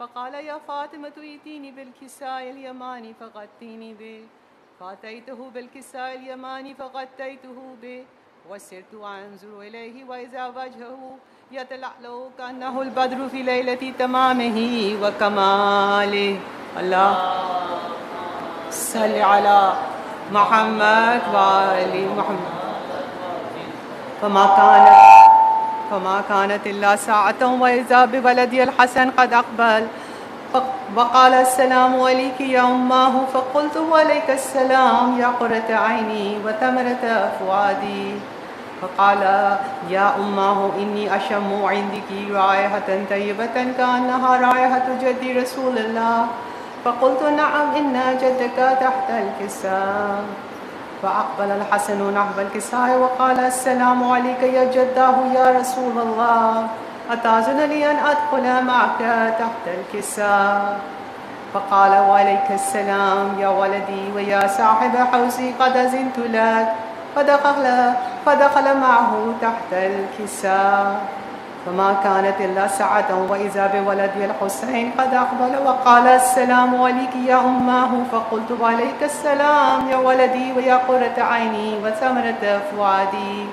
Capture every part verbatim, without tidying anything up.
فقال يا فاطمة ائتيني بالكساء اليماني فغطيني به، فأتيته بالكساء اليماني فغطيته به، وسرت أنظر إليه وإذا وجهه يتلألأ كأنه البدر في ليلة تمامه وكماله. اللہ صل على محمد وآل محمد. فما كانت فما كانت إلا ساعة وإذا بولدي الحسن قد أقبل وقال السلام عليك يا أماه، فقلت وعليك السلام يا قرة عيني وثمرة فؤادي. فقال يا أماه إني أشم عندك رائحة طيبة كأنها رائحة جد رسول الله. فقلت نعم إن جدك تحت الكساء. فأقبل الحسن نحو الكساء وقال السلام عليك يا جداه يا رسول الله، أتأذن لي أن أدخل معك تحت الكساء؟ فقال وعليك السلام يا ولدي ويا صاحب حوزي قد أذنت لك. فدخل, فدخل معه تحت الكساء. فما كانت إلا ساعة وإذا بولدي الحسين قد أقبل وقال السلام عليك يا أماه، فقلت وعليك السلام يا ولدي ويا قرة عيني وثمرة فؤادي.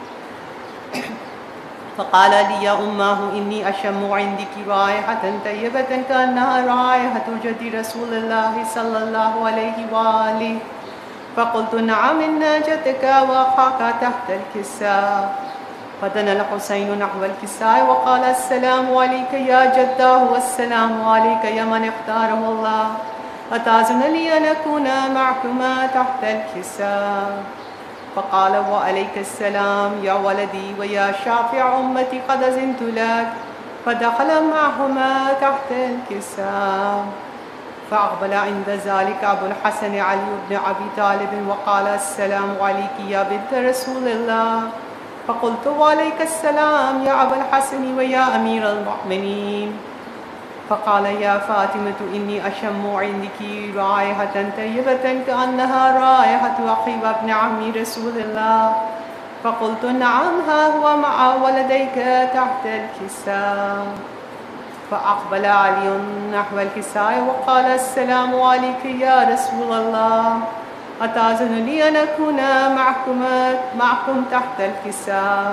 فقال لي يا أماه إني أشم عندك رائحة طيبة كأنها رائحة جد رسول الله صلى الله عليه وآله. فقلت نعم إن جدك وأخاك تحت الكساء. فدنا الحسين نحو الكساء وقال السلام عليك يا جداه والسلام عليك يا من اختاره الله، أتأذن لي أن أكون معكما تحت الكساء؟ فقال وعليك السلام يا ولدي ويا شافع أمتي قد أذنت لك. فدخل معهما تحت الكساء. فأقبل عند ذلك أبو الحسن علي بن أبي طالب وقال السلام عليك يا بنت رسول الله. فقلت وعليك السلام يا أبا الحسن ويا أمير المؤمنين. فقال يا فاطمة إني أشم عندك رائحة طيبة كأنها رائحة أخي وابن عمي رسول الله. فقلت نعم ها هو مع ولديك تحت الكساء. فأقبل علي نحو الكساء وقال السلام عليك يا رسول الله، أتأذن لي أن أكون معكم, معكم تحت الكساء؟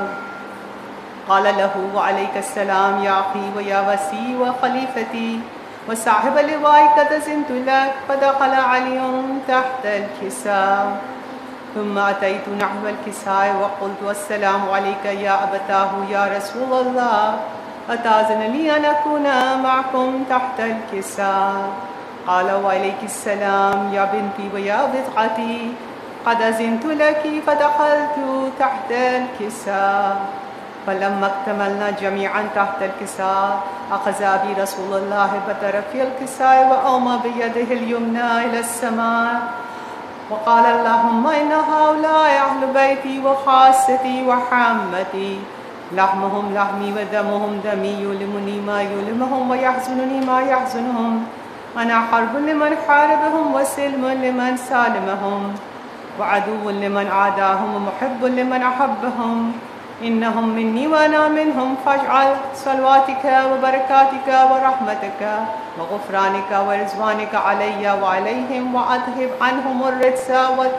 قال له وعليك السلام يا أخي ويا وسي وخليفتي وصاحب اللواء قد أذنت لك. فدخل علي تحت الكساء. ثم أتيت نحو الكساء وقلت السلام عليك يا أبتاه يا رسول الله، أتأذن لي أن أكون معكم تحت الكساء؟ قال وعليك السلام يا بنتي ويا بضعتي، قد أذنت لك. فدخلت تحت الكساء. فلما اكتملنا جميعا تحت الكساء أخذ أبي رسول الله بطرف الكساء وأومى بيده اليمنى إلى السماء وقال اللهم إن هؤلاء أهل بيتي وخاصتي وحامتي، لحمهم لحمي ودمهم دمي، يؤلمني ما يؤلمهم ويحزنني ما يحزنهم. أنا حرب لمن حاربهم وسلم لمن سالمهم وعدو لمن عاداهم ومحب لمن أحبهم. إنهم مني وأنا منهم، فاجعل صلواتك وبركاتك ورحمتك وغفرانك ورضوانك علي وعليهم وأذهب عنهم الرجس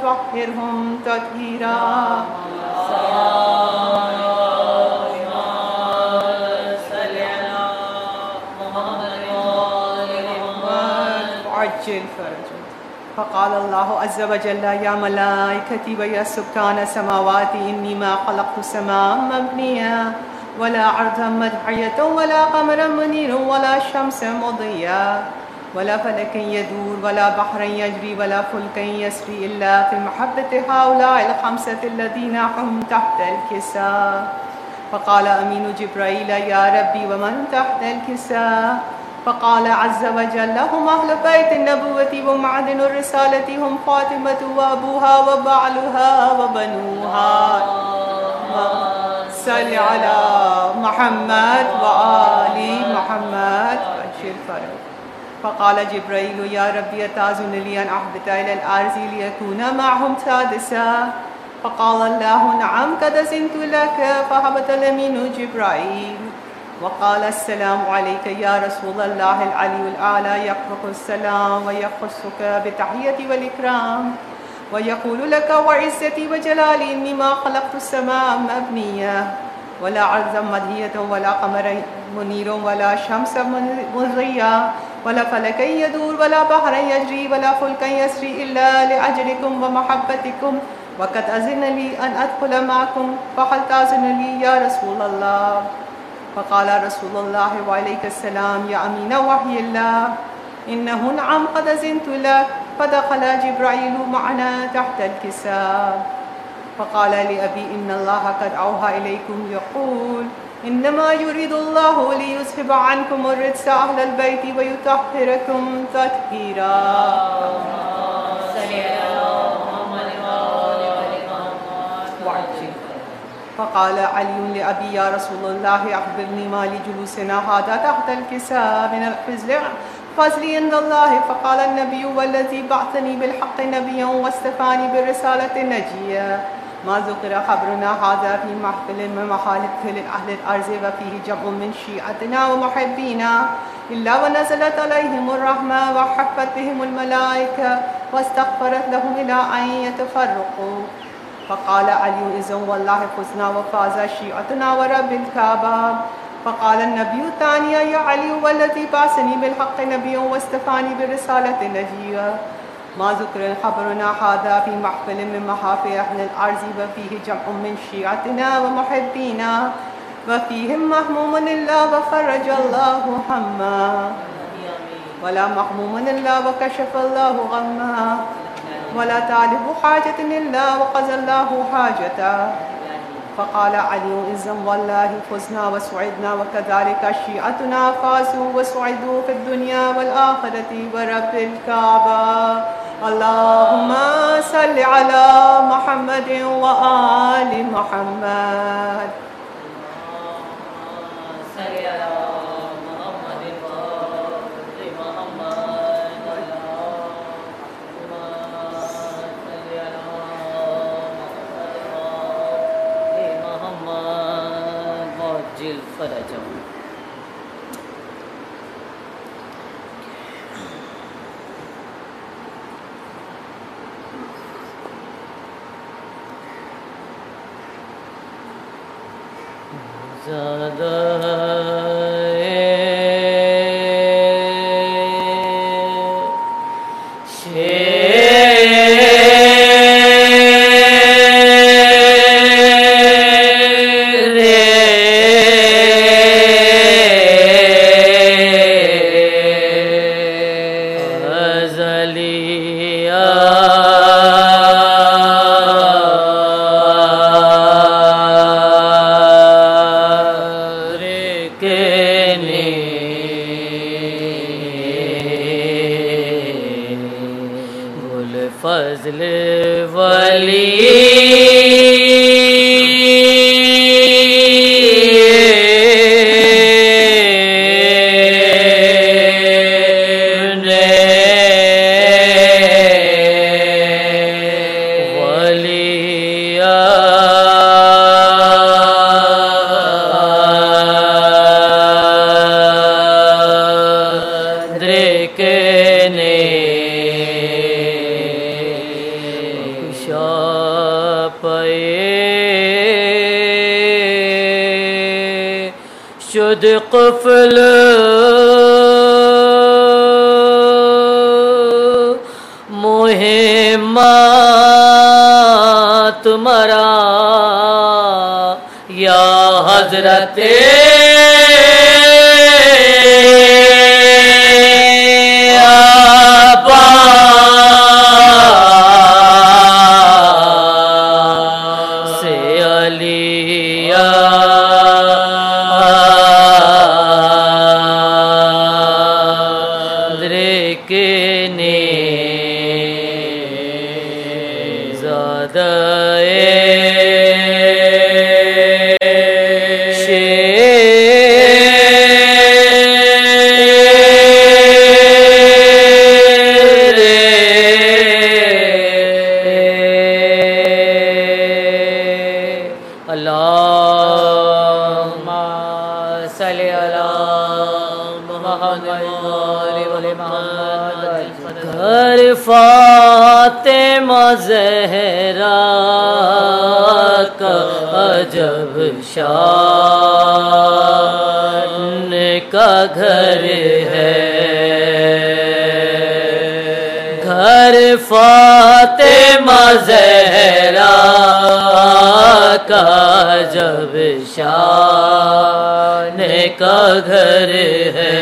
وطهرهم تطهيرا. عجل فرجه. فقال الله عز وجل يا ملائكتي ويا سكان سماواتي إني ما خلقت سماء مبنية ولا أرضا مدحية ولا قمرا منيرا ولا شمسا مضيا ولا فلك يدور ولا بحرا يجري ولا فلكا يسري إلا في محبة هؤلاء الخمسة الذين هم تحت الكساء. فقال أمين جبرائيل يا ربي ومن تحت الكساء؟ فقال عز وجل هم أهل بيت النبوة ومعدن الرسالة، هم فاطمة وأبوها وبعلها وبنوها. صل على محمد وآل محمد وعجل فرجه. فقال جبرائيل يا ربي أتأذن لي أن أهبط إلى الأرض ليكون معهم سادسا؟ فقال الله نعم قد أذنت لك. فهبط الأمين جبرائيل وقال السلام عليك يا رسول الله العلي الأعلى يقرأ السلام ويخصك بالتحية والإكرام ويقول لك وعزتي وجلالي إني ما خلقت السماء مبنية ولا عرضا مدهية ولا قمرا منير ولا شمسا مضيا ولا فلكا يدور ولا بحرا يجري ولا فلكا يسري إلا لأجلكم ومحبتكم وقد أذن لي أن أدخل معكم فهل تأذن لي يا رسول الله؟ فقال رسول الله وعليك السلام يا أمين وحي الله إنه نعم قد أذنت لك فدخل جبرائيل معنا تحت الكساء فقال لأبي إن الله قد أوحى إليكم يقول إنما يريد الله ليذهب عنكم الرجس أهل البيت ويطهركم تطهيرا. فقال علي لأبي يا رسول الله أخبرني ما لجلوسنا هذا تحت الكساء من الفضل فضلي عند الله. فقال النبي والذي بعثني بالحق نبيا واستفاني بالرسالة نجيا ما ذكر خبرنا هذا في محفل من محافل أهل الأرض وفيه جمع من شيعتنا ومحبينا إلا ونزلت عليهم الرحمة وحفت بهم الملائكة واستغفرت لهم إلى أن يتفرقوا. فقال علي إذن والله فزنا وفاز شيعتنا ورب الكعبة. فقال النبي الثاني يا علي والذي بعثني بالحق نبيا واستفاني بالرسالة نجيا ما ذكر خبرنا هذا في محفل من محافل أهل الأرض وفيه جمع من شيعتنا ومحبينا وفيهم محموم إلا وفرج الله همّا ولا محموم إلا وكشف الله غمّا ولا طالب حاجة إلا وقضى الله حاجته. فقال علي إذن والله فزنا وسعدنا وكذلك شيعتنا فازوا وسعدوا في الدنيا والآخرة ورب الكعبة. اللهم صل على محمد وآل محمد. قفل مہمات مرا یا حضرت گھر فاطمہ زہرا کا عجب شان کا گھر ہے، گھر فاطمہ زہرا کا عجب شان کا گھر ہے،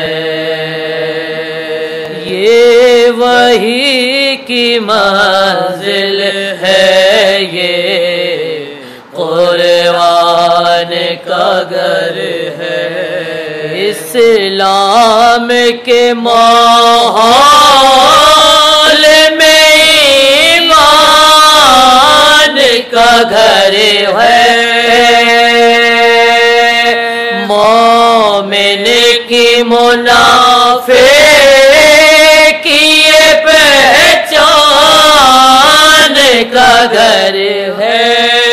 یہ وحی کی منزل ہے، یہ قرآن کا گھر ہے، اسلام کے ماحول میں ایمان کا گھر ہے، مومن کی منافق کی یہ پہچان کا گھر ہے،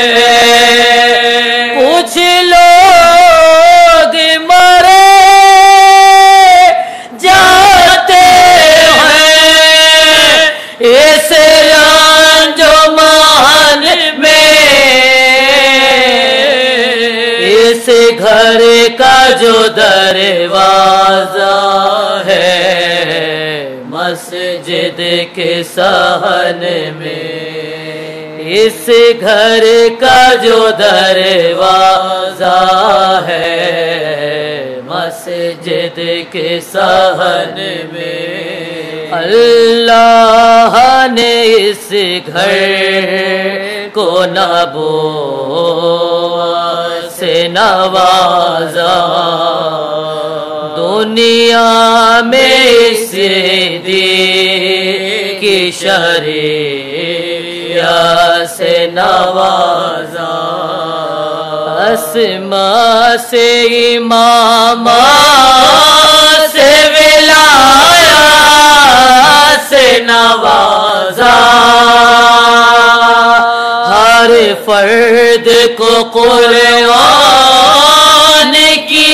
کچھ لوگ مرے جاتے ہیں اس رنج و محن میں، اس گھر کا جو دروازہ ہے مسجد کے صحن میں، اس گھر کا جو دروازہ ہے مسجد کے صحن میں، اللہ نے اس گھر کو نبوت سے نوازا، دنیا میں اس دین کی شریعت سے نوازا، اسماء سے امامہ سے ولایت سے نوازا، ہر فرد کو قرآن کی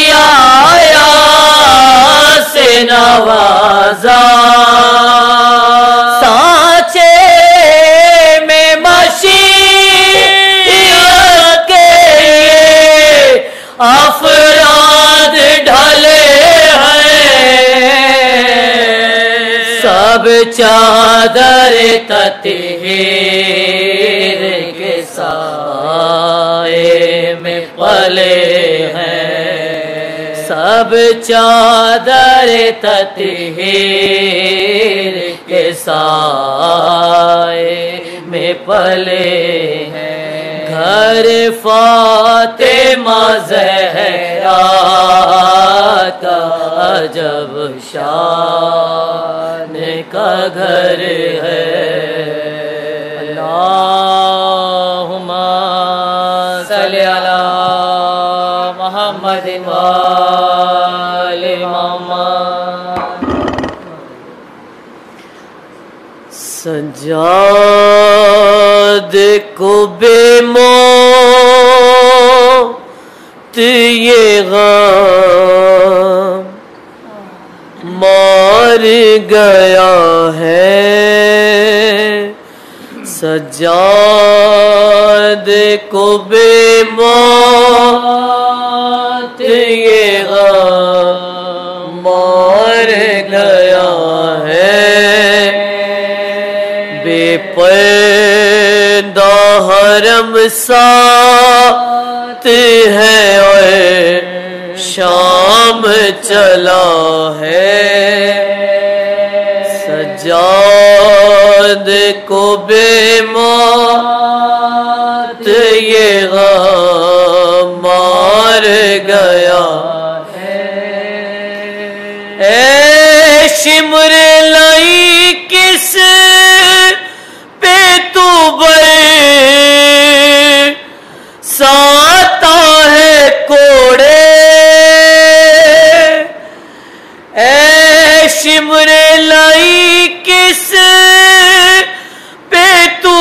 آیات سے نوازا، سانچے میں مشیت کے افراد ڈھلے ہیں، سب چادر تطہیر کے سائے میں پلے ہیں، سب چادر تطہیر کے سائے میں پلے ہیں، گھر فاطمہ زہرا کا عجب شان کا گھر ہے، اللہم صلی علی محمد وآل محمد۔ سجاد کو بے موت یہ غم مار گیا ہے، سجاد کو بے موت یہ غم مار گیا ہے، بے پردہ حرم ساتھ ہے اور شام چلا ہے، سجاد کو بے موت یہ غم مار گیا ہے، اے شمر لائی کس پہ تو برساتا ہے کوڑے، اے شمر لائی کس پہ تو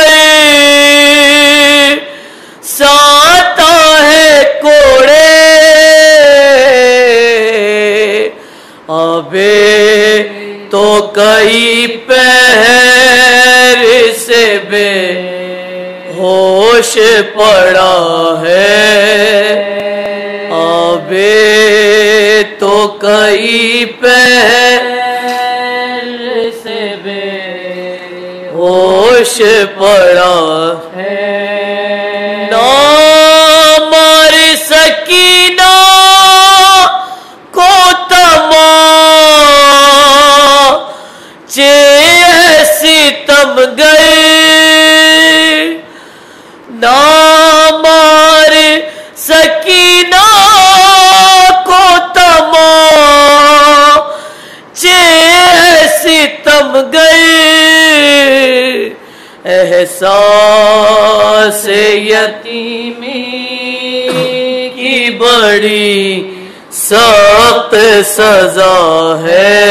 برساتا ہے کوڑے، اب آبے تو کئی پہر سے بے ہوش پڑا ہے، آبے تو کئی پہر سے بے ہوش پڑا ہے، نہ مار سکینہ کو تماچے ستم گئے، نہ مار سکینہ کو تماچے ستم گئے، احساس یتیمی کی بڑی سخت سزا ہے،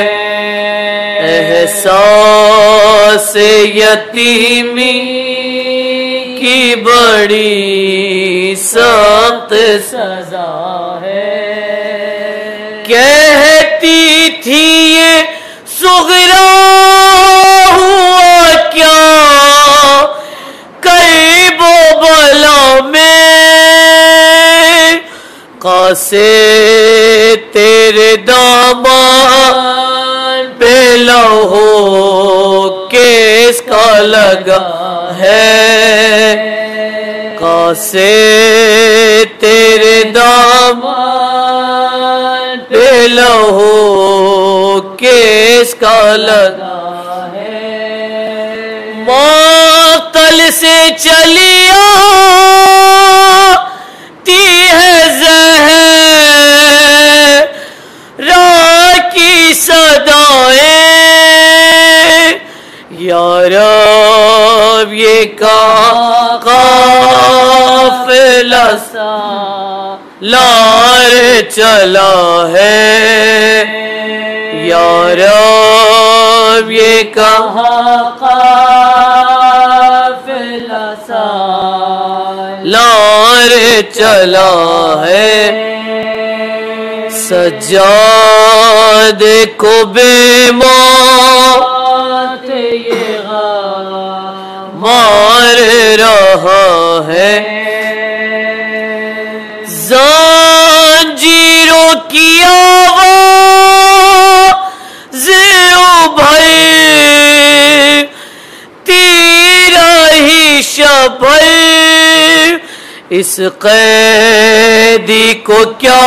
احساس یتیمی کی بڑی سخت سزا ہے، کہتی تھی یہ صغرا ہوا کیا قیب و بلا میں، قاسے تیرے دامان پہ لہو کیس کا لگا ہے، قاسے تیرے دامان پہ لہو کیس کا لگا ہے، مقتل سے چلی آتی ہے زہرا کی صدائیں، یا رب یہ قافلہ سالار چلا ہے، یا رب یہ قافلہ سالار چلا ہے، سجاد کو بے موت یہ غم مار رہا ہے، زنجیروں کی آواز ابھر تیرا ہی شبر، اس قیدی کو کیا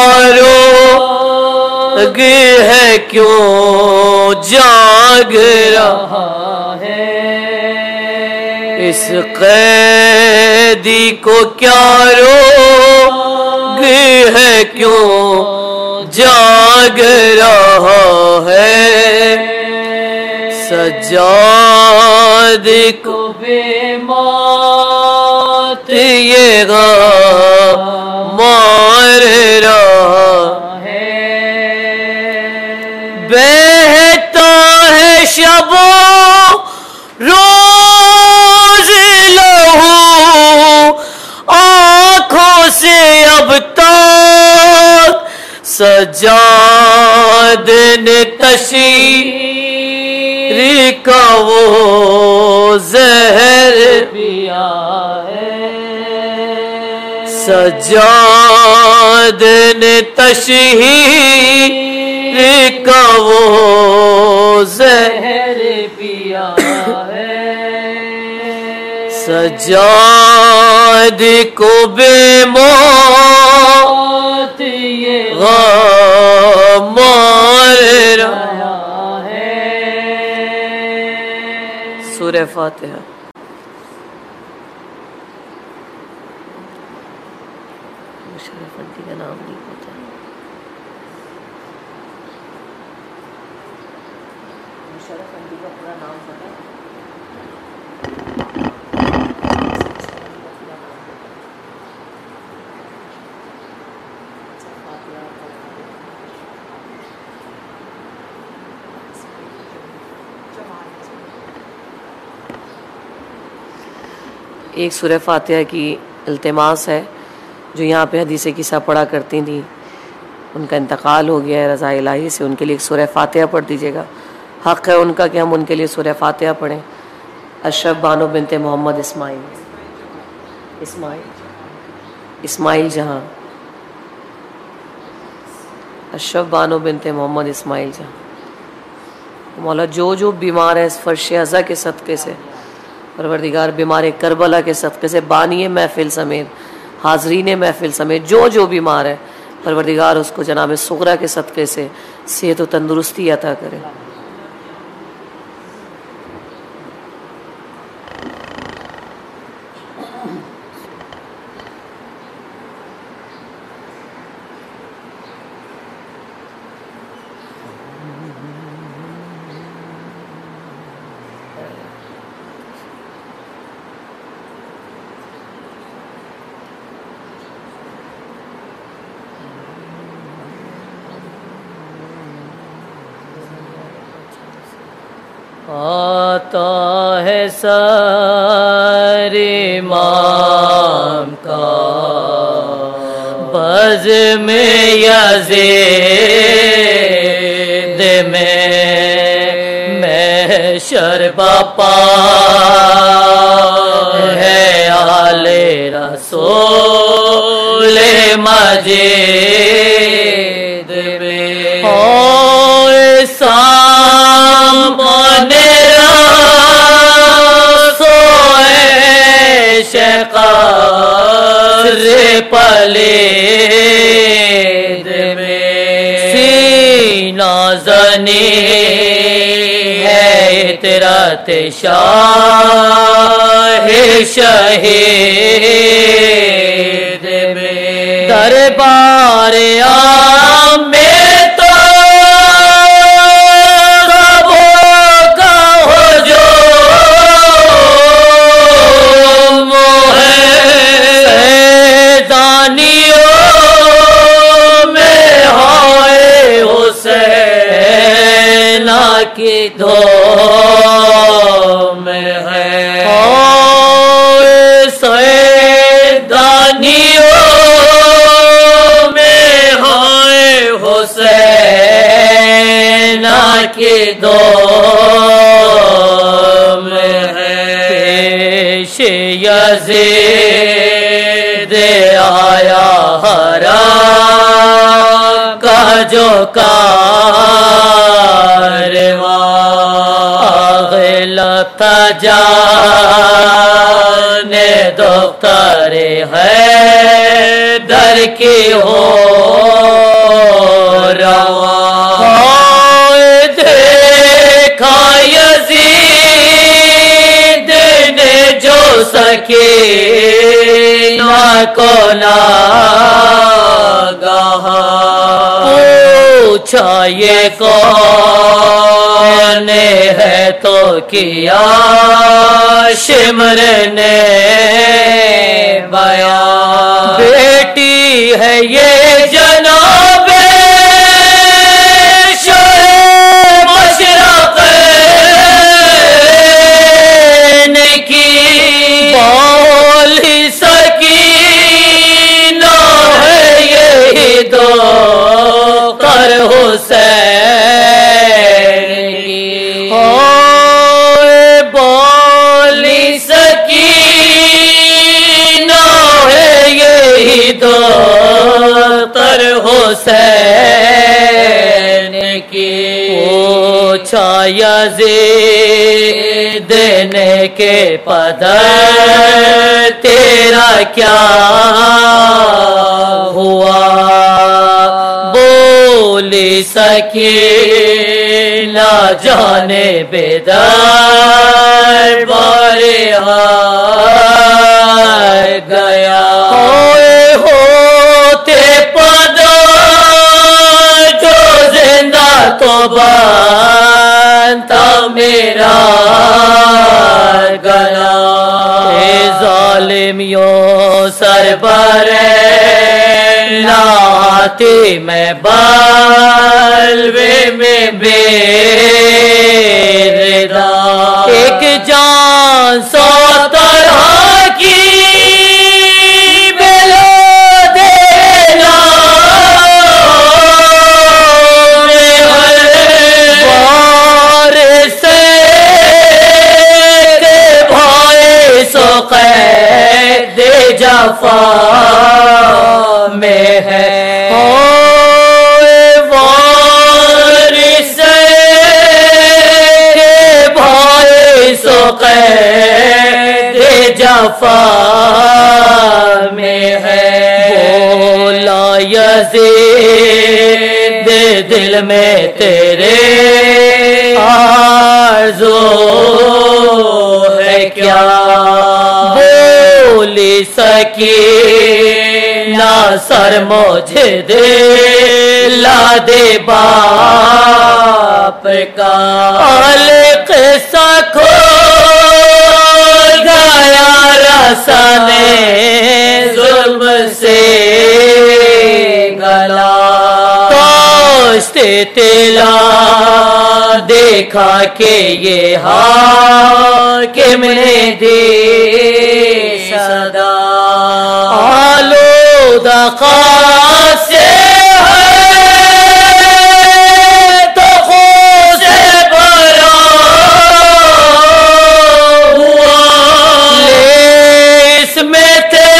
روگ ہے کیوں جاگ رہا ہے، اس قیدی کو کیا روگ ہے کیوں جاگ رہا ہے، سجاد کو بے موت یہ غم مار رہا ہے، بہتا ہے شب و روز لہو آنکھوں سے اب تک، سجاد نے تشہیر کا وہ زہر پیا ہے، سجاد نے تشہیر کا وہ زہر پیا ہے، سجاد کو بے موت یہ غم مار رہا ہے۔ سورہ فاتحہ۔ مشرف انٹی کا نام نہیں پتا، مشرف انٹی کا پورا نام پتا؟ ایک سورہ فاتحہ کی التماس ہے جو یہاں پہ حدیث قصہ پڑھا کرتی تھیں، ان کا انتقال ہو گیا ہے رضا الہی سے، ان کے لیے ایک سورہ فاتحہ پڑھ دیجیے گا، حق ہے ان کا کہ ہم ان کے لیے سورہ فاتحہ پڑھیں۔ اشرف بانو بنت محمد اسماعیل اسماعیل اسماعیل جہاں اشرف بانو بنت محمد اسماعیل جہاں، مولا جو جو بیمار ہے اس فرش عزا کے صدقے سے، پروردگار بیمار کربلا کے صدقے سے، بانی محفل سمیت حاضرین محفل سمیت جو جو بیمار ہے پروردگار اس کو جناب صغرا کے صدقے سے صحت و تندرستی عطا کرے۔ آتا ہے سر امام کا بز میں یزید میں محشر باپا ہے آل رسول مجید میں، اور سامنے پلید میں سینہ زنی ہے اطرت شاہ شہید میں، دربار عام میں تو کی دھوم ہے، اور سیدانیوں میں ہے حسین کی دھوم ہے، پیش یزید آیا ہرا کا جو اغلط جانے دختر ہے در کی ہو رواں، دیکھا یزید نے جو سکینہ کو ناگہاں پوچھا یہ کون ہے تو کیا شمر نے بیان، بیٹی ہے یہ جناب مشرقین کی، بولی سکینہ ہے یہی دو کر حسین کی، بولی سکینہ ہے یہی دو تر حسین کی، پوچھا یزید نے کے پدر تیرا کیا ہوا، بولی سکینہ جانے بیدار بارے آئے گیا، ہوئے ہوتے پدر جو زندہ تو بنتا میرا گلا، اے ظالمیوں سر پر لاتی میں بالوے میں بے ردا، ایک جان سو طرح کی بلا دینا جفا میں ہے وارث کے باعث و قید جفا میں ہے بولا یزید دل میں تیرے آرزو ہے کیا بولی سکینہ سر مجھے دلا دے باپ کا القصہ کھول گیا رسانے ظلم سے گلا کاشتے تلا دیکھا کہ یہ حاکم نے دی صدا آلودہ خاص سے ہے تو خون سے بھرا ہوا اس میں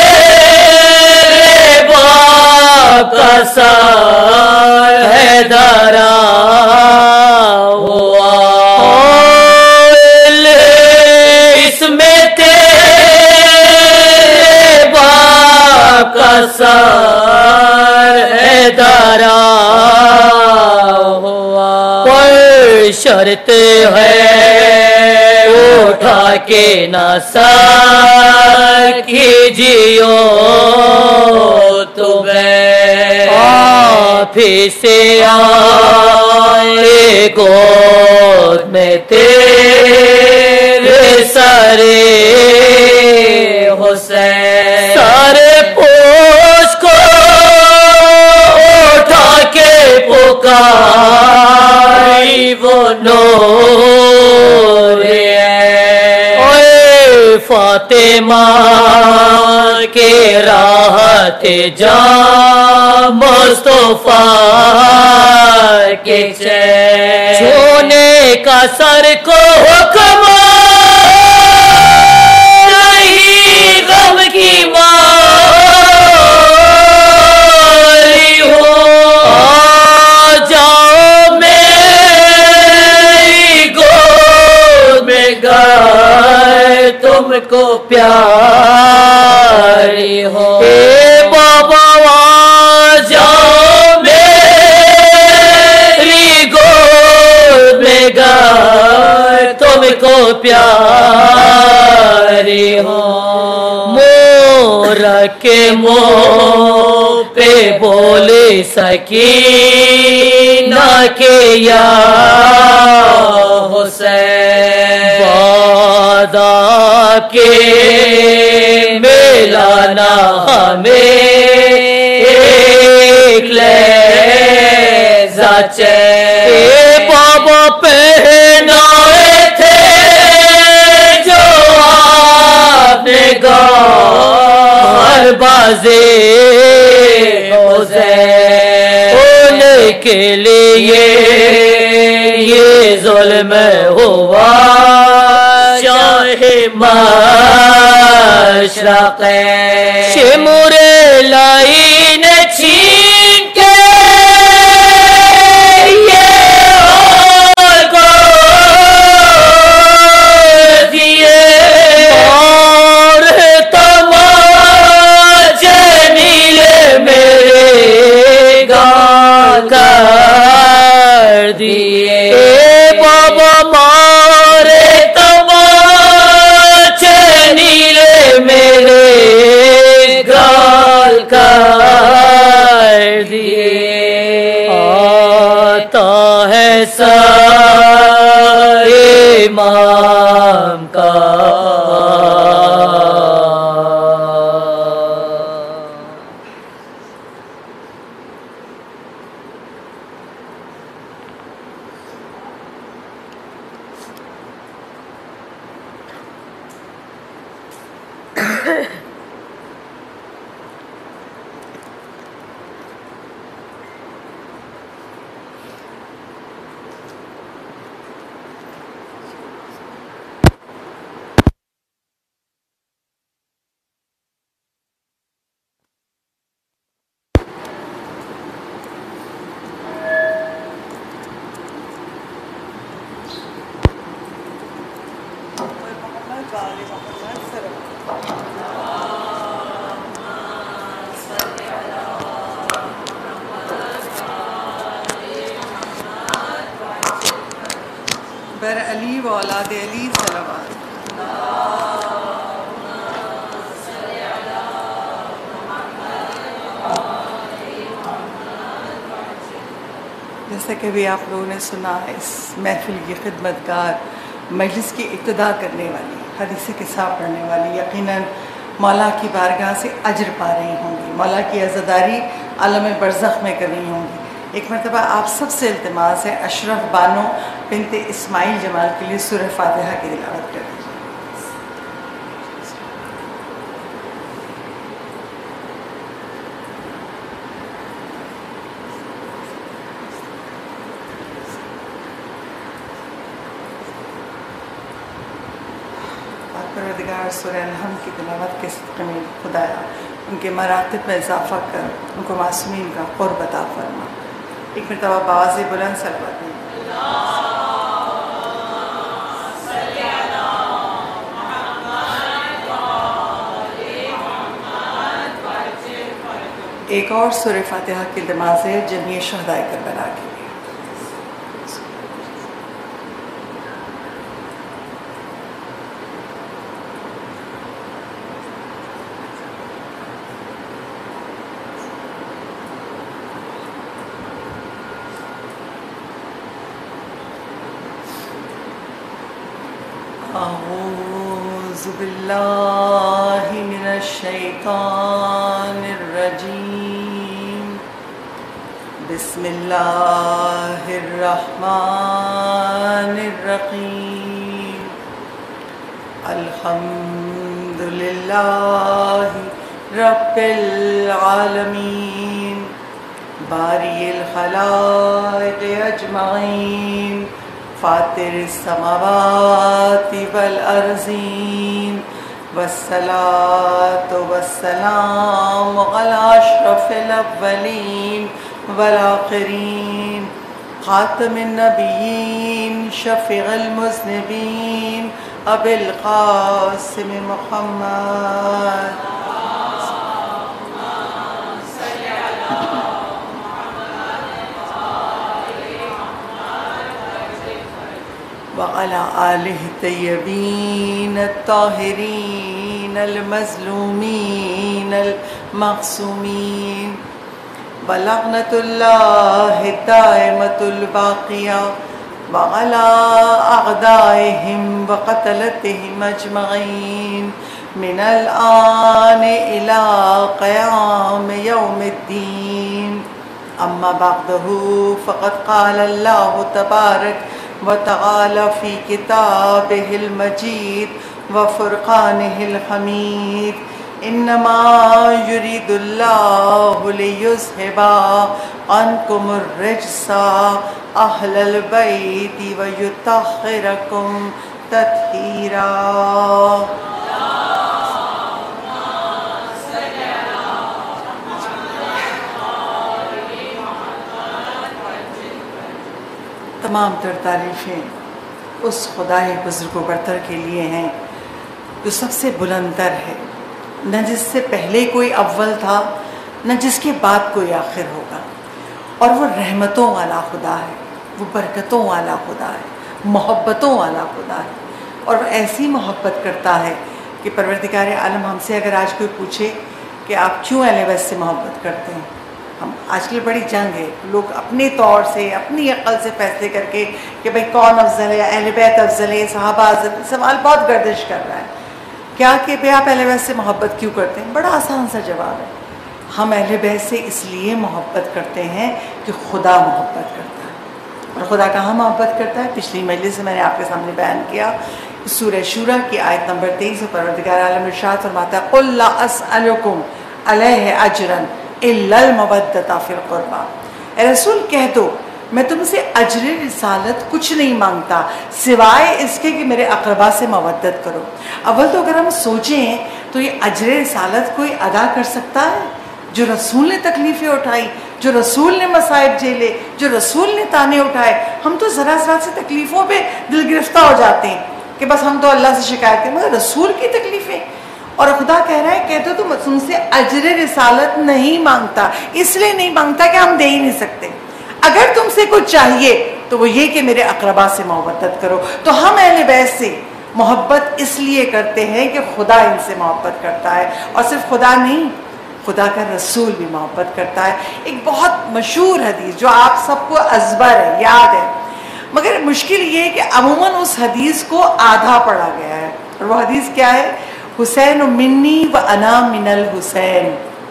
تیرے باپ کا سر ہے دھرا سر ہے دھرا ہوا پر شرط ہے اٹھا کے نہ سر کیجیو تمہیں آپ ہی سے آئے گود میں تیرے سرے حسین سارے پوچھ کو اٹھا کے پکاری وہ نور ہے اے فاطمہ کے راحت جاں مصطفیٰ کے چین چھونے کا سر کو حکم تم کو پیاری ہو اے بابا جاؤ میری گود میں گئے تم کو پیاری ہو مور کے منہ پہ بولے سکینہ کے یا حسین وعدہ کے ملانا ہمیں ایک لہجہ چین بابا پہنائے تھے جو آپ نے گھر بازے ان کے لیے یہ ظلم ہوا شاہ مشرق شمر لائن چھین کے یہ اور کو دیے اور تماچے نیلے میرے گال کر دیے بابا مارے تماچے نیلے میرے گال کر دیے آتا ہے سر امام کا بر علی و اولاد علی صلوات. جیسا کہ بھی آپ لوگوں نے سنا، اس محفل کی خدمت گار، مجلس کی ابتدا کرنے والی، حدیث قصہ پڑھنے والی یقیناً مولا کی بارگاہ سے اجر پا رہی ہوں گی، مولا کی عزاداری عالم برزخ میں کر رہی ہوں گی. ایک مرتبہ آپ سب سے التماس ہے اشرف بانو بنت اسماعیل جمال کے لیے سورہ فاتحہ کی تلاوت کر دیجیے. پروردگار سورہ الحمد کی تلاوت کے صدقے میں خدایا ان کے مراتب میں اضافہ کر ان کو معصومین کا قرب عطا فرما. ایک مرتبہ باز بلند صلوات میں ایک اور سورہ فاتحہ کی نماز ہے جمعی شہدائے کربلا کے لیے. اعوذ باللہ من الشیطان الرجیم. بسم اللہ الرحمن الرحیم. الحمد للہ رب العالمین باری الخلائق اجمعین فاطر السماوات والارضین والصلاة والسلام على اشرف الاولین والآخرین خاتم النبیین شفیع المذنبین ابی القاسم محمد وعلى آلہ الطیبین الطاہرین المظلومین المعصومین ولعنۃ اللہ الدائمۃ الباقیہ وعلى أعدائهم وقتلتهم أجمعين من الآن إلى قيام يوم الدين. أما بعده فقد قال الله تبارك وتعالى في كتابه المجيد وفرقانه الحميد انما يريد الله ليذهب عنكم الرجس اهل البيت ويطهركم تطهيرا. تمام تر تعریفیں اس خدائے بزرگ و برتر کے لیے ہیں جو سب سے بلند تر ہے، نہ جس سے پہلے کوئی اول تھا نہ جس کے بعد کوئی آخر ہوگا. اور وہ رحمتوں والا خدا ہے، وہ برکتوں والا خدا ہے، محبتوں والا خدا ہے. اور وہ ایسی محبت کرتا ہے کہ پروردگار عالم ہم سے اگر آج کوئی پوچھے کہ آپ کیوں اہل بیت سے محبت کرتے ہیں، ہم آج کل بڑی جنگ ہے، لوگ اپنے طور سے اپنی عقل سے فیصلے کر کے کہ بھئی کون افضل ہے، اہل بیت افضل ہے، صحابہ افضل ہے، سوال بہت گردش کر رہا ہے. کیا کہ بھئی آپ اہل بیت سے محبت کیوں کرتے ہیں؟ بڑا آسان سا جواب ہے، ہم اہل بیت سے اس لیے محبت کرتے ہیں کہ خدا محبت کرتا ہے. اور خدا کہاں محبت کرتا ہے؟ پچھلی مجلس سے میں نے آپ کے سامنے بیان کیا، سورہ شورى کی آیت نمبر تیئیس میں پروردگار عالم ارشاد فرماتا ہے قُلْ لَا أَسْأَلُكُمْ عَلَيْهِ أَجْرًا إِلَّا الْمَوَدَّةَ فِي الْقُرْبَى. اے رسول کہہ دو میں تم سے اجر رسالت کچھ نہیں مانگتا سوائے اس کے کہ میرے اقربا سے مودت کرو. اول تو اگر ہم سوچیں تو یہ اجر رسالت کوئی ادا کر سکتا ہے؟ جو رسول نے تکلیفیں اٹھائی، جو رسول نے مصائب جھیلے، جو رسول نے تانے اٹھائے، ہم تو ذرا ذرا سے تکلیفوں پہ دل گرفتہ ہو جاتے ہیں. کہ بس ہم تو اللہ سے شکایت کریں، مگر رسول کی تکلیفیں. اور خدا کہہ رہا ہے کہ تو تم تم سے اجر رسالت نہیں مانگتا، اس لیے نہیں مانگتا کہ ہم دے ہی نہیں سکتے. اگر تم سے کچھ چاہیے تو وہ یہ کہ میرے اقربا سے محبت کرو. تو ہم اہل بیت سے محبت اس لیے کرتے ہیں کہ خدا ان سے محبت کرتا ہے، اور صرف خدا نہیں، خدا کا رسول بھی محبت کرتا ہے. ایک بہت مشہور حدیث جو آپ سب کو ازبر ہے، یاد ہے، مگر مشکل یہ ہے کہ عموماً اس حدیث کو آدھا پڑھا گیا ہے. اور وہ حدیث کیا ہے؟ حسین منی و انا من الحسین.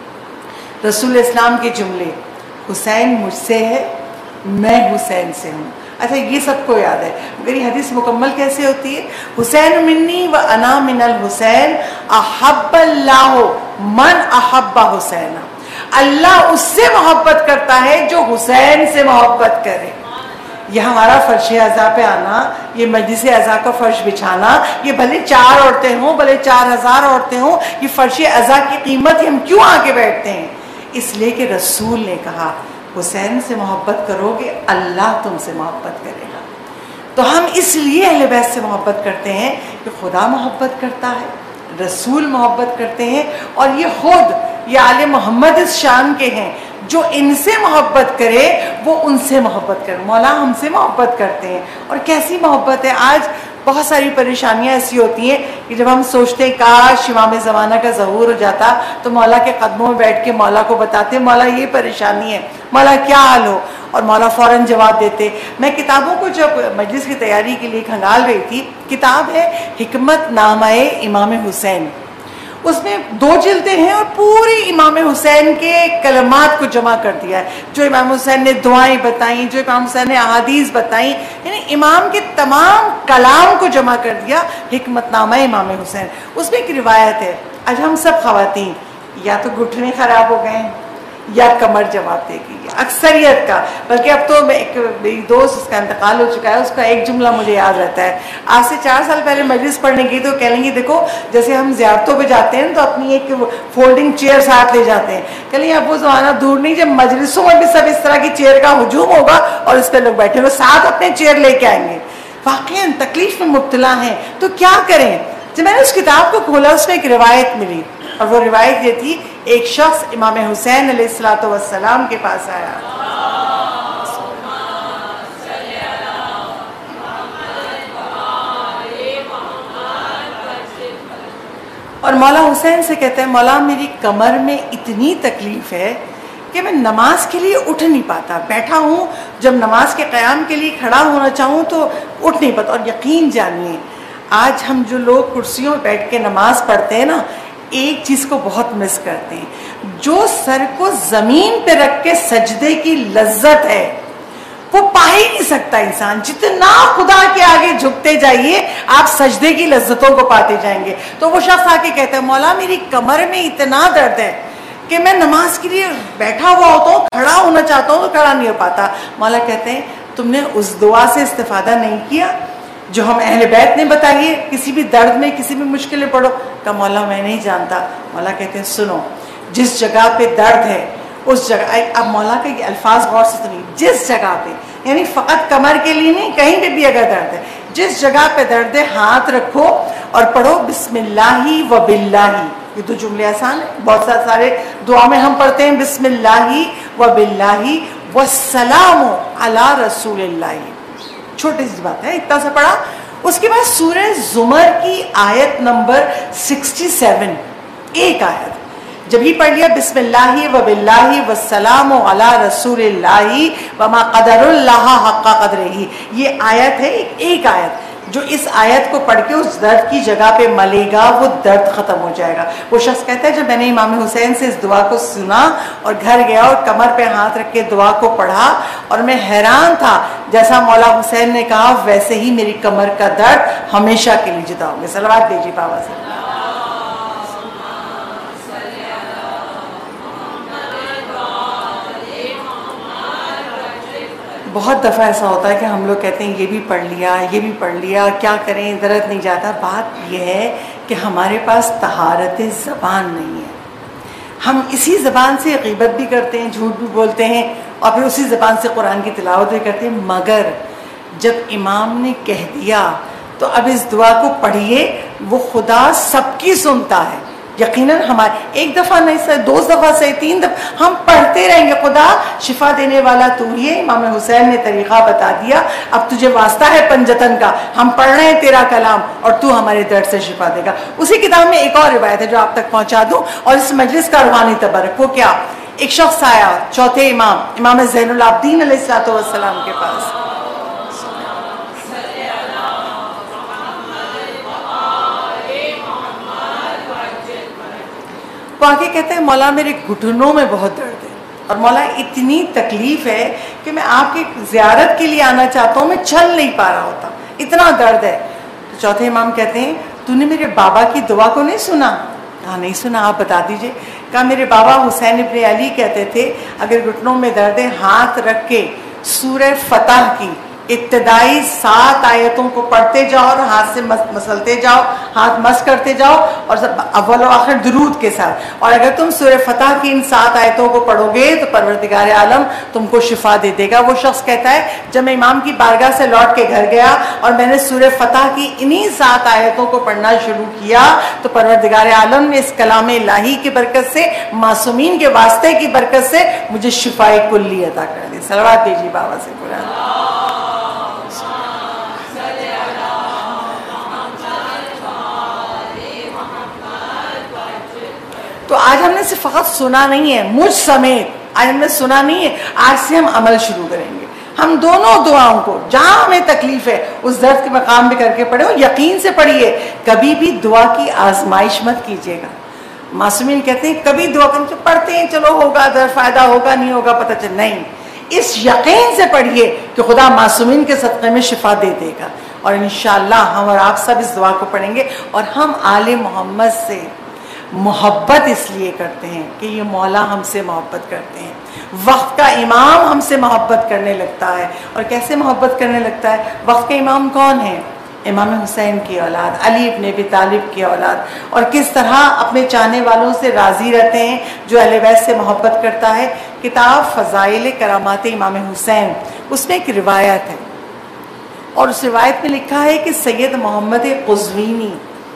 رسول اسلام کے جملے، حسین مجھ سے ہے، میں حسین سے ہوں. اچھا یہ سب کو یاد ہے، مگر یہ حدیث مکمل کیسے ہوتی ہے؟ حسین منی و انا من الحسین احب اللہ من احب حسین. اللہ اس سے محبت کرتا ہے جو حسین سے محبت کرے. یہ ہمارا فرش اعضاء پہ آنا، یہ مجلس اعضاء کا فرش بچھانا، یہ بھلے چار عورتیں ہوں، بھلے چار ہزار عورتیں ہوں، یہ فرش اعضاء کی قیمت ہم کیوں آگے بیٹھتے ہیں؟ اس لیے کہ رسول نے کہا حسین سے محبت کرو گے اللہ تم سے محبت کرے گا. تو ہم اس لیے اہل بیت سے محبت کرتے ہیں کہ خدا محبت کرتا ہے، رسول محبت کرتے ہیں، اور یہ خود یہ آل محمد اس شان کے ہیں جو ان سے محبت کرے وہ ان سے محبت کرے. مولا ہم سے محبت کرتے ہیں، اور کیسی محبت ہے. آج بہت ساری پریشانیاں ایسی ہوتی ہیں کہ جب ہم سوچتے ہیں کاش امام زمانہ کا ظہور ہو جاتا تو مولا کے قدموں میں بیٹھ کے مولا کو بتاتے مولا یہ پریشانی ہے، مولا کیا حال ہو، اور مولا فوراً جواب دیتے. میں کتابوں کو جب مجلس کی تیاری کے لیے کھنگال رہی تھی، کتاب ہے حکمت نامہ امام حسین، اس میں دو جلدیں ہیں اور پوری امام حسین کے کلمات کو جمع کر دیا ہے، جو امام حسین نے دعائیں بتائیں، جو امام حسین نے احادیث بتائیں، یعنی امام کے تمام کلام کو جمع کر دیا حکمت نامہ امام حسین. اس میں ایک روایت ہے، آج ہم سب خواتین یا تو گھٹنے خراب ہو گئے ہیں یا کمر جواب دے گی، اکثریت کا. بلکہ اب تو ایک میری دوست اس کا انتقال ہو چکا ہے، اس کا ایک جملہ مجھے یاد رہتا ہے. آج سے چار سال پہلے مجلس پڑھنے گئی تو کہہ لیں گی دیکھو جیسے ہم زیارتوں پہ جاتے ہیں تو اپنی ایک فولڈنگ چیئر ساتھ لے جاتے ہیں، کہہ لیں اب وہ زمانہ دور نہیں جب مجلسوں میں بھی سب اس طرح کی چیئر کا ہجوم ہوگا اور اس پہ لوگ بیٹھے ہوئے ساتھ اپنے چیئر لے کے آئیں گے. واقعی تکلیف میں مبتلا ہیں تو کیا کریں؟ جب میں نے اس کتاب کو کھولا اس میں ایک روایت ملی، اور وہ روایت یہ تھی ایک شخص امام حسین علیہ الصلوۃ والسلام کے پاس آیا، اور مولا حسین سے کہتے ہیں مولا میری کمر میں اتنی تکلیف ہے کہ میں نماز کے لیے اٹھ نہیں پاتا، بیٹھا ہوں جب نماز کے قیام کے لیے کھڑا ہونا چاہوں تو اٹھ نہیں پاتا. اور یقین جانیے آج ہم جو لوگ کرسیوں پہ بیٹھ کے نماز پڑھتے ہیں نا، ایک چیز کو بہت مس کرتے ہیں، جو سر کو زمین پہ رکھ کے سجدے کی لذت ہے وہ پا ہی نہیں سکتا انسان. جتنا خدا کے آگے جھکتے جائیے آپ سجدے کی لذتوں کو پاتے جائیں گے. تو وہ شخص آ کے کہتا ہے مولا میری کمر میں اتنا درد ہے کہ میں نماز کے لیے بیٹھا ہوا ہوتا ہوں، کھڑا ہونا چاہتا ہوں تو کھڑا نہیں ہو پاتا. مولا کہتے ہیں تم نے اس دعا سے استفادہ نہیں کیا جو ہم اہل بیت نے بتائیے، کسی بھی درد میں کسی بھی مشکل میں پڑھو. کہا مولا میں نہیں جانتا. مولا کہتے ہیں سنو، جس جگہ پہ درد ہے اس جگہ، اب مولا کا یہ الفاظ غور سے سنیے، جس جگہ پہ، یعنی فقط کمر کے لیے نہیں، کہیں پہ بھی اگر درد ہے، جس جگہ پہ درد ہے ہاتھ رکھو اور پڑھو بسم اللہ و باللہ. یہ دو جملے آسان ہیں، بہت سارے دعا میں ہم پڑھتے ہیں بسم اللہ و باللہ والسلام علی رسول اللہ. چھوٹی سی بات ہے، اتنا سا پڑھا. اس کے بعد سورہ زمر کی آیت نمبر سکسٹی سیون، ایک آیت جب ہی پڑھ لیا بسم اللہ و باللہ والسلام علی رسول اللہ وما قدر اللہ حق قدرہ، یہ آیت ہے، ایک آیت جو اس آیت کو پڑھ کے اس درد کی جگہ پہ ملے گا وہ درد ختم ہو جائے گا. وہ شخص کہتا ہے جب میں نے امام حسین سے اس دعا کو سنا اور گھر گیا اور کمر پہ ہاتھ رکھ کے دعا کو پڑھا اور میں حیران تھا، جیسا مولا حسین نے کہا ویسے ہی میری کمر کا درد ہمیشہ کے لیے جدا ہو گیا. صلوات دیجیے بابا سے. بہت دفعہ ایسا ہوتا ہے کہ ہم لوگ کہتے ہیں یہ بھی پڑھ لیا یہ بھی پڑھ لیا کیا کریں، درد نہیں جاتا. بات یہ ہے کہ ہمارے پاس طہارت زبان نہیں ہے. ہم اسی زبان سے غیبت بھی کرتے ہیں، جھوٹ بھی بولتے ہیں، اور پھر اسی زبان سے قرآن کی تلاوت بھی کرتے ہیں. مگر جب امام نے کہہ دیا تو اب اس دعا کو پڑھیے، وہ خدا سب کی سنتا ہے یقیناً. ہمارے ایک دفعہ نہیں صحیح، دو دفعہ صحیح، تین دفعہ ہم پڑھتے رہیں گے. خدا شفا دینے والا تو ہی ہے. امام حسین نے طریقہ بتا دیا، اب تجھے واسطہ ہے پنجتن کا، ہم پڑھ رہے ہیں تیرا کلام اور تو ہمارے درد سے شفا دے گا. اسی کتاب میں ایک اور روایت ہے جو آپ تک پہنچا دوں، اور اس مجلس کا روحانی تبرک. وہ کیا؟ ایک شخص آیا چوتھے امام امام زین العابدین علیہ الصلوۃ والسلام کے پاس، وہ آگے کہتے ہیں مولا میرے گھٹنوں میں بہت درد ہے، اور مولا اتنی تکلیف ہے کہ میں آپ کی زیارت کے لیے آنا چاہتا ہوں، میں چل نہیں پا رہا ہوتا، اتنا درد ہے. تو چوتھے امام کہتے ہیں تو نے میرے بابا کی دعا کو نہیں سنا؟ کہا نہیں سنا، آپ بتا دیجئے. کہا میرے بابا حسین ابن علی کہتے تھے اگر گھٹنوں میں درد ہے ہاتھ رکھ کے سورہ فتح کی ابتدائی سات آیتوں کو پڑھتے جاؤ اور ہاتھ سے مسلتے جاؤ، ہاتھ مس کرتے جاؤ، اور اول و آخر درود کے ساتھ. اور اگر تم سورہ فتح کی ان سات آیتوں کو پڑھو گے تو پروردگار عالم تم کو شفا دے دے گا. وہ شخص کہتا ہے جب میں امام کی بارگاہ سے لوٹ کے گھر گیا اور میں نے سورہ فتح کی انہی سات آیتوں کو پڑھنا شروع کیا تو پروردگار عالم نے اس کلام الہی کی برکت سے، معصومین کے واسطے کی برکت سے مجھے شفا کلی عطا کر دی. صلوات دیجیے بابا سے قرآن. تو آج ہم نے صرف فقط سنا نہیں ہے، مجھ سمیت آج ہم نے سنا نہیں ہے، آج سے ہم عمل شروع کریں گے. ہم دونوں دعاؤں کو جہاں ہمیں تکلیف ہے اس درد کے مقام پہ کر کے پڑھیں، اور یقین سے پڑھیے. کبھی بھی دعا کی آزمائش مت کیجیے گا. معصومین کہتے ہیں کبھی دعا کریں تو پڑھتے ہیں چلو ہوگا درد، فائدہ ہوگا نہیں ہوگا پتہ چل، نہیں، اس یقین سے پڑھیے کہ خدا معصومین کے صدقے میں شفا دے دے گا. اور انشاءاللہ ہم اور آپ سب اس دعا کو پڑھیں گے. اور ہم آل محمد سے محبت اس لیے کرتے ہیں کہ یہ مولا ہم سے محبت کرتے ہیں، وقت کا امام ہم سے محبت کرنے لگتا ہے. اور کیسے محبت کرنے لگتا ہے؟ وقت کا امام کون ہے؟ امام حسین کی اولاد، علی ابن ابی طالب کی اولاد. اور کس طرح اپنے چاہنے والوں سے راضی رہتے ہیں جو اہل بیت سے محبت کرتا ہے. کتاب فضائل کرامات امام حسین، اس میں ایک روایت ہے، اور اس روایت میں لکھا ہے کہ سید محمد قزوینی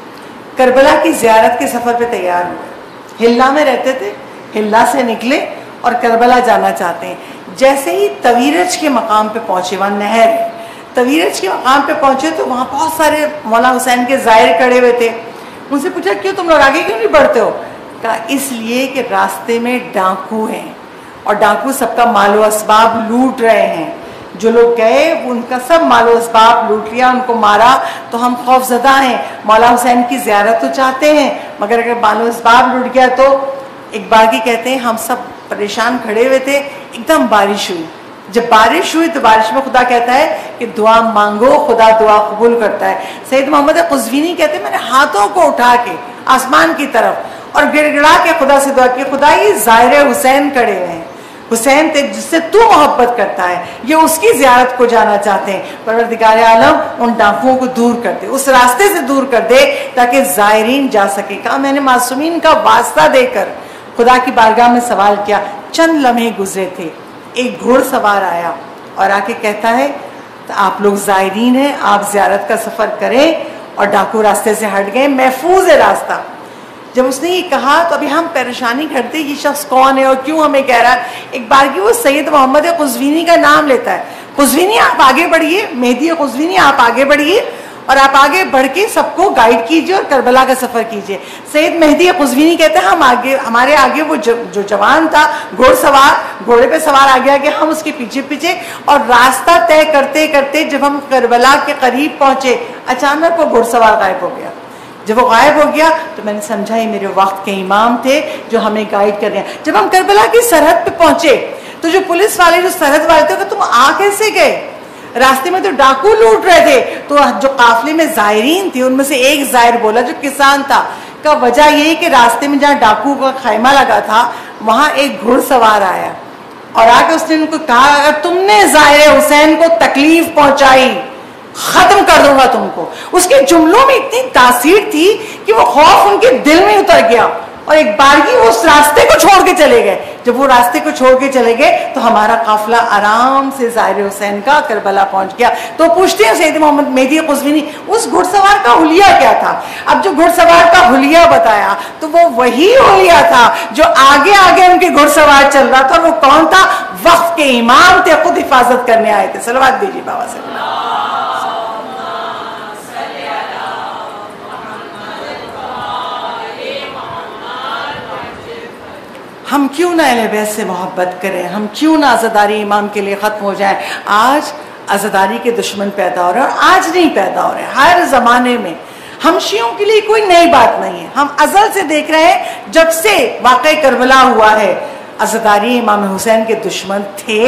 کربلا کی زیارت کے سفر پہ تیار ہوئے. ہلا میں رہتے تھے، ہلا سے نکلے اور کربلا جانا چاہتے ہیں. جیسے ہی تویرج کے مقام پہ پہنچے، وہاں نہر ہے، تویرج کے مقام پہ پہنچے تو وہاں بہت سارے مولا حسین کے زائر کھڑے ہوئے تھے. ان سے پوچھا کیوں تم لوگ آگے کیوں نہیں بڑھتے ہو؟ کہا اس لیے کہ راستے میں ڈاکو ہیں اور ڈاکو سب کا مال و اسباب لوٹ رہے ہیں. جو لوگ گئے ان کا سب مال و اسباب لوٹ لیا، ان کو مارا، تو ہم خوف زدہ ہیں. مولا حسین کی زیارت تو چاہتے ہیں مگر اگر مال و اسباب لوٹ گیا تو. ایک بار کی کہتے ہیں ہم سب پریشان کھڑے ہوئے تھے، ایک دم بارش ہوئی. جب بارش ہوئی تو بارش میں خدا کہتا ہے کہ دعا مانگو، خدا دعا قبول کرتا ہے. سید محمد قزوینی کہتے ہیں میں نے ہاتھوں کو اٹھا کے آسمان کی طرف اور گڑ گڑا کے خدا سے دعا کی، خدا یہ زائر حسین کھڑے ہوئے ہیں، حسین تے جس سے تو محبت کرتا ہے، یہ اس کی زیارت کو جانا چاہتے ہیں. پروردگار عالم ان ڈاکوؤں کو دور کر دے، اس راستے سے دور کر دے تاکہ زائرین جا سکے. کہا میں نے معصومین کا واسطہ دے کر خدا کی بارگاہ میں سوال کیا. چند لمحے گزرے تھے، ایک گھوڑ سوار آیا اور آ کے کہتا ہے آپ لوگ زائرین ہیں، آپ زیارت کا سفر کریں. اور ڈاکو راستے سے ہٹ گئے، محفوظ ہے راستہ. جب اس نے یہ کہا تو ابھی ہم پریشانی کرتے یہ شخص کون ہے اور کیوں ہمیں کہہ رہا ہے. ایک بار کی وہ سید محمد قزوینی کا نام لیتا ہے. قزوینی آپ آگے بڑھیے، مہدی قزوینی آپ آگے بڑھیے اور آپ آگے بڑھ کے سب کو گائیڈ کیجئے اور کربلا کا سفر کیجئے. سید مہدی قزوینی کہتے ہیں ہم آگے، ہمارے آگے وہ جو جوان تھا گھوڑ سوار، گھوڑے پہ سوار آ گیا کہ ہم اس کے پیچھے پیچھے. اور راستہ طے کرتے کرتے جب ہم کربلا کے قریب پہنچے اچانک وہ گھوڑ سوار غائب ہو گیا. جب وہ غائب ہو گیا تو میں نے سمجھا یہ میرے وقت کے امام تھے جو ہمیں گائیڈ کر رہے ہیں. جب ہم کربلا کی سرحد پہ پہنچے تو جو پولیس والے، جو سرحد والے تھے، کہ تم آ کیسے گئے؟ راستے میں تو ڈاکو لوٹ رہے تھے. تو جو قافلے میں زائرین تھے ان میں سے ایک زائر بولا جو کسان تھا، کا وجہ یہ کہ راستے میں جہاں ڈاکو کا خیمہ لگا تھا وہاں ایک گھوڑ سوار آیا اور آ کے اس نے ان کو کہا اگر تم نے زائر حسین کو تکلیف پہنچائی ختم کر دوں گا تم کو. اس کے جملوں میں اتنی تاثیر تھی کہ وہ خوف ان کے دل میں اتر گیا اور ایک بارگی وہ اس راستے کو چھوڑ کے چلے گئے. جب وہ راستے کو چھوڑ کے چلے گئے تو ہمارا قافلہ آرام سے ظاہر حسین کا کربلا پہنچ گیا. تو پوچھتے ہیں سید محمد مہدی قزوینی اس گھڑ سوار کا حلیہ کیا تھا؟ اب جو گھڑ سوار کا حلیہ بتایا تو وہ وہی حلیہ تھا جو آگے آگے ان کے گھڑ سوار چل رہا تھا. وہ کون تھا؟ وقت کے امام تھے، خود حفاظت کرنے آئے تھے. صلوات دیجیے بابا سے. ہم کیوں نہ اہل بیت سے محبت کریں؟ ہم کیوں نہ عزاداری امام کے لیے ختم ہو جائیں؟ آج عزاداری کے دشمن پیدا ہو رہے ہیں، اور آج نہیں پیدا ہو رہے ہیں، ہر زمانے میں. ہم شیعوں کے لیے کوئی نئی بات نہیں ہے. ہم ازل سے دیکھ رہے ہیں، جب سے واقعہ کربلا ہوا ہے عزاداری امام حسین کے دشمن تھے،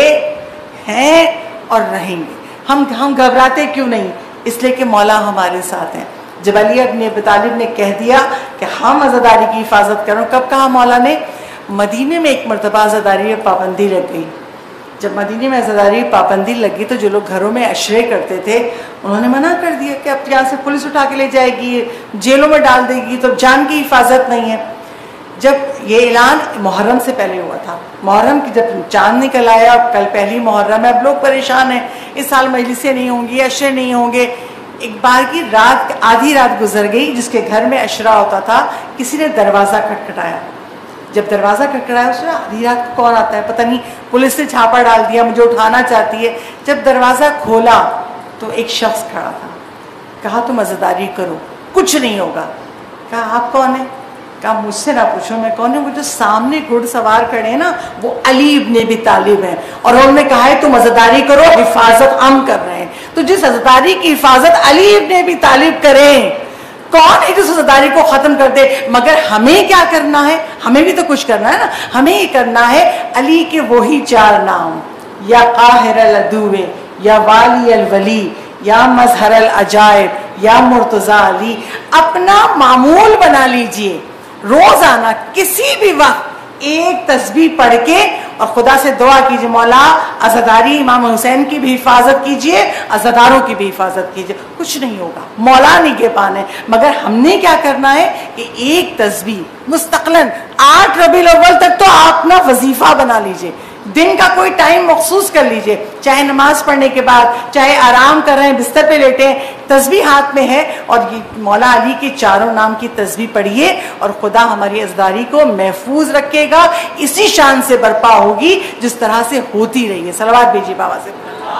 ہیں اور رہیں گے. ہم ہم گھبراتے کیوں نہیں؟ اس لیے کہ مولا ہمارے ساتھ ہیں. جب علی ابن ابی طالب نے کہہ دیا کہ ہم عزاداری کی حفاظت کروں، کب کہا مولا نے؟ مدینے میں ایک مرتبہ عزاداری میں پابندی لگ گئی. جب مدینے میں عزاداری پابندی لگی تو جو لوگ گھروں میں عشرے کرتے تھے انہوں نے منع کر دیا کہ اب یہاں سے پولیس اٹھا کے لے جائے گی، جیلوں میں ڈال دے گی، تو جان کی حفاظت نہیں ہے. جب یہ اعلان محرم سے پہلے ہوا تھا، محرم کی جب چاند نکل آیا، کل پہلی محرم ہے، اب لوگ پریشان ہیں، اس سال مجلسیں نہیں ہوں گی، عشرے نہیں ہوں گے. ایک بار کی رات، آدھی رات گزر گئی، جس کے گھر میں عشرہ ہوتا تھا، کسی نے دروازہ کھٹکھٹایا. جب دروازہ کھٹکھٹایا اس نے آدھی رات کون آتا ہے پتہ نہیں، پولیس نے چھاپا ڈال دیا، مجھے اٹھانا چاہتی ہے. جب دروازہ کھولا تو ایک شخص کھڑا تھا. کہا تم عزاداری کرو، کچھ نہیں ہوگا. کہا آپ کون ہیں؟ کہا مجھ سے نہ پوچھو میں کون ہوں. وہ جو سامنے گھڑ سوار کھڑے ہیں نا وہ علی ابن ابی طالب ہیں، اور انہوں نے کہا ہے تم عزاداری کرو، حفاظت ہم کر رہے ہیں. تو جس عزاداری کی حفاظت علی ابن ابی طالب کریں، کون ہے جس عزاداری کو ختم کر دے؟ مگر ہمیں کیا کرنا ہے؟ ہمیں بھی تو کچھ کرنا ہے نا. ہمیں یہ کرنا ہے علی کے وہی چار نام، یا قاہر العدو، یا والی الولی، یا مظہر العجائب، یا مرتضی علی. اپنا معمول بنا لیجئے، روزانہ کسی بھی وقت ایک تسبیح پڑھ کے اور خدا سے دعا کیجئے مولا عزاداری امام حسین کی بھی حفاظت کیجئے، عزاداروں کی بھی حفاظت کیجئے. کچھ نہیں ہوگا، مولا نگہبان ہے. مگر ہم نے کیا کرنا ہے کہ ایک تسبیح مستقلاً آٹھ ربیع الاول تک تو آپ اپنا وظیفہ بنا لیجئے. دن کا کوئی ٹائم مخصوص کر لیجئے، چاہے نماز پڑھنے کے بعد، چاہے آرام کر رہے ہیں بستر پہ لیٹے ہیں، تسبیح ہاتھ میں ہے اور یہ مولا علی کے چاروں نام کی تسبیح پڑھیے، اور خدا ہماری عزاداری کو محفوظ رکھے گا. اسی شان سے برپا ہوگی جس طرح سے ہوتی رہی ہے. صلوات بھیجیے بابا سے.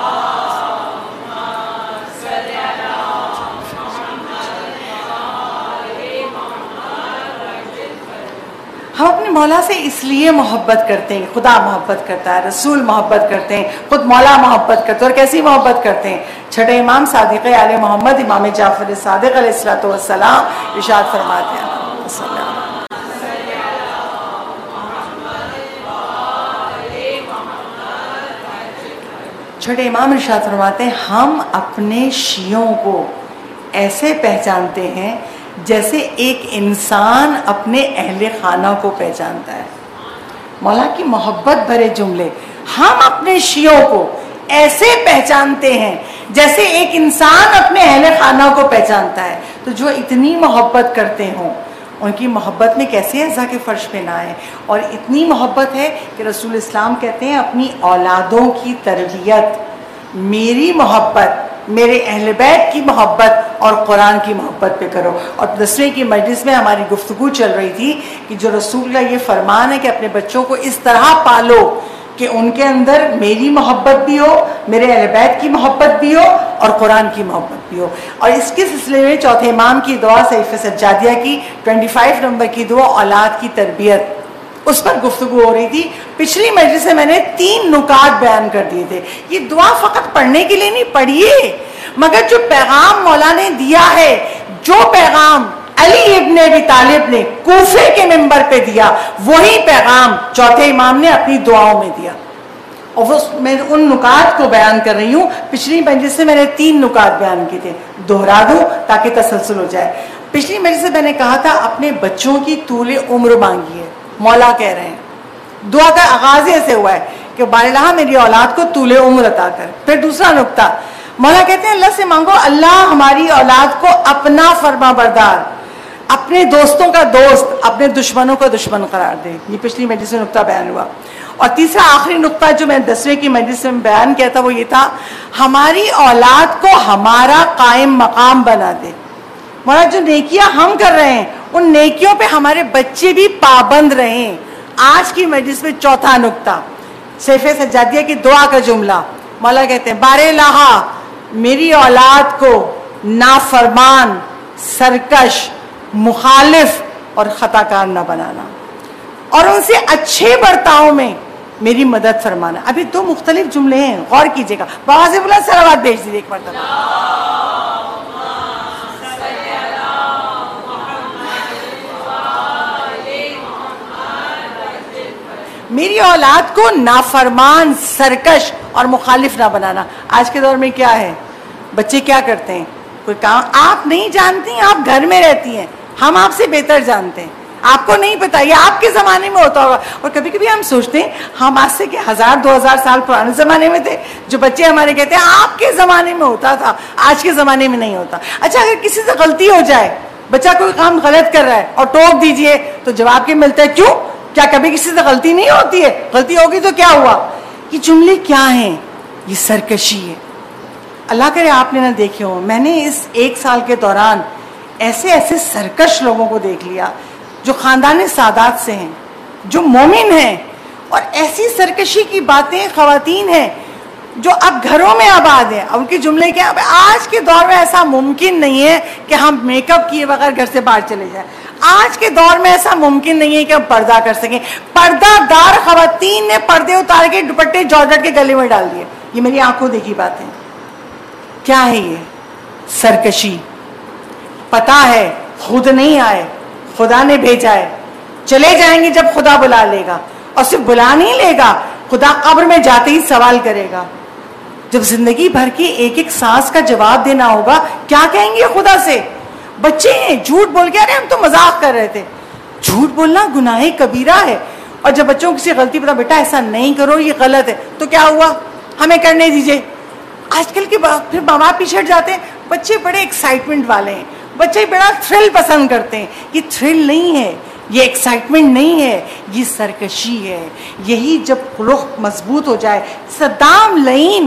ہم اپنے مولا سے اس لیے محبت کرتے ہیں، خدا محبت کرتا ہے، رسول محبت کرتے ہیں، خود مولا محبت کرتے ہیں. اور کیسی محبت کرتے ہیں؟ چھٹے امام صادق آل محمد امام جعفر صادق علیہ الصلوۃ والسلام ارشاد فرماتے ہیں چھٹے امام ارشاد فرماتے ہیں ہم اپنے شیعوں کو ایسے پہچانتے ہیں جیسے ایک انسان اپنے اہل خانہ کو پہچانتا ہے. مولا کی محبت بھرے جملے. ہم اپنے شیعوں کو ایسے پہچانتے ہیں جیسے ایک انسان اپنے اہل خانہ کو پہچانتا ہے. تو جو اتنی محبت کرتے ہوں ان کی محبت میں کیسے اعزاء کے فرش پہ نہ آئے. اور اتنی محبت ہے کہ رسول اسلام کہتے ہیں اپنی اولادوں کی تربیت میری محبت، میرے اہل بیت کی محبت اور قرآن کی محبت پہ کرو. اور دسویں کی مجلس میں ہماری گفتگو چل رہی تھی کہ جو رسول اللہ یہ فرمان ہے کہ اپنے بچوں کو اس طرح پالو کہ ان کے اندر میری محبت بھی ہو، میرے اہل بیت کی محبت بھی ہو اور قرآن کی محبت بھی ہو. اور اس کے سلسلے میں چوتھے امام کی دعا صحیفہ سجادیہ کی پچیس نمبر کی دعا اولاد کی تربیت، اس پر گفتگو ہو رہی تھی. پچھلی مجلس سے میں نے تین نکات بیان کر دیے تھے. یہ دعا فقط پڑھنے کے لیے نہیں، پڑھیے، مگر جو پیغام مولا نے دیا ہے، جو پیغام علی ابن ابی طالب نے کوفے کے منبر پہ دیا، وہی پیغام چوتھے امام نے اپنی دعاؤں میں دیا. اور وہ میں ان نکات کو بیان کر رہی ہوں. پچھلی مجلس سے میں نے تین نکات بیان کیے تھے، دوہرا دوں تاکہ تسلسل ہو جائے. پچھلی مجلس سے میں نے کہا تھا اپنے بچوں کی طول عمر مانگیے. مولا کہہ رہے ہیں دعا کا آغاز ایسے ہوا ہے کہ باراللہ میری اولاد کو طول عمر عطا کر. پھر دوسرا نقطہ مولا کہتے ہیں اللہ سے مانگو اللہ ہماری اولاد کو اپنا فرما بردار، اپنے دوستوں کا دوست اپنے دشمنوں کا دشمن قرار دے. یہ پچھلی مجلس میں نقطہ بیان ہوا. اور تیسرا آخری نقطہ جو میں دسویں کی مجلس میں بیان کیا تھا وہ یہ تھا ہماری اولاد کو ہمارا قائم مقام بنا دے. مولا جو نیکیاں ہم کر رہے ہیں ان نیکیوں پہ ہمارے بچے بھی پابند رہیں. آج کی مجلس میں چوتھا نقطہ سیف سجادیہ کی دعا کا جملہ. مولا کہتے ہیں بارے الہا میری اولاد کو نافرمان، سرکش، مخالف اور خطا کار نہ بنانا اور ان سے اچھے برتاؤ میں میری مدد فرمانا. ابھی دو مختلف جملے ہیں، غور کیجئے گا. بابا سے بولا صلوات بھیج دیجیے ایک مرتبہ. میری اولاد کو نافرمان، سرکش اور مخالف نہ بنانا. آج کے دور میں کیا ہے، بچے کیا کرتے ہیں، کوئی کام آپ نہیں جانتی، آپ گھر میں رہتی ہیں، ہم آپ سے بہتر جانتے ہیں، آپ کو نہیں پتا، یہ آپ کے زمانے میں ہوتا ہوگا. اور کبھی کبھی ہم سوچتے ہیں ہم آج سے کہ ہزار دو ہزار سال پرانے زمانے میں تھے، جو بچے ہمارے کہتے ہیں آپ کے زمانے میں ہوتا تھا، آج کے زمانے میں نہیں ہوتا. اچھا اگر کسی سے غلطی ہو جائے، بچہ کوئی کام غلط کر رہا ہے اور ٹوک دیجئے تو جواب کیا ملتا ہے، کیوں؟ کیا کبھی کسی سے غلطی نہیں ہوتی ہے؟ غلطی ہوگی تو کیا ہوا؟ یہ جملے کیا ہیں؟ یہ سرکشی ہے. اللہ کرے آپ نے نہ دیکھے ہو. میں نے اس ایک سال کے دوران ایسے ایسے سرکش لوگوں کو دیکھ لیا جو خاندان سادات سے ہیں، جو مومن ہیں، اور ایسی سرکشی کی باتیں خواتین ہیں جو اب گھروں میں آباد ہیں. ان کے جملے کیا؟ آج کے دور میں ایسا ممکن نہیں ہے کہ ہم میک اپ کیے بغیر گھر سے باہر چلے جائیں. آج کے دور میں ایسا ممکن نہیں ہے کہ ہم پردہ کر سکیں. پردہ دار خواتین نے پردے اتار کے دوپٹے جارجٹ کے گلے میں ڈال دیے. یہ میری آنکھوں دیکھی بات ہے. کیا ہے یہ؟ سرکشی. پتا ہے خود نہیں آئے، خدا نے بھیجا ہے. چلے جائیں گے جب خدا بلا لے گا، اور صرف بلا نہیں لے گا، خدا قبر میں جاتے ہی سوال کرے گا. جب زندگی بھر کی ایک ایک سانس کا جواب دینا ہوگا، کیا کہیں گے خدا سے؟ بچے ہیں، جھوٹ بول کے ارے ہم تو مذاق کر رہے تھے. جھوٹ بولنا گناہ کبیرہ ہے. اور جب بچوں کو کسی غلطی پتا بیٹا ایسا نہیں کرو، یہ غلط ہے، تو کیا ہوا؟ ہمیں کرنے دیجئے. آج کل کے پھر ماں باپ پیچھے ہٹ جاتے ہیں. بچے بڑے ایکسائٹمنٹ والے ہیں، بچے بڑا تھرل پسند کرتے ہیں. یہ تھرل نہیں ہے، یہ ایکسائٹمنٹ نہیں ہے، یہ سرکشی ہے. یہی جب رخ مضبوط ہو جائے. صدام، لعین،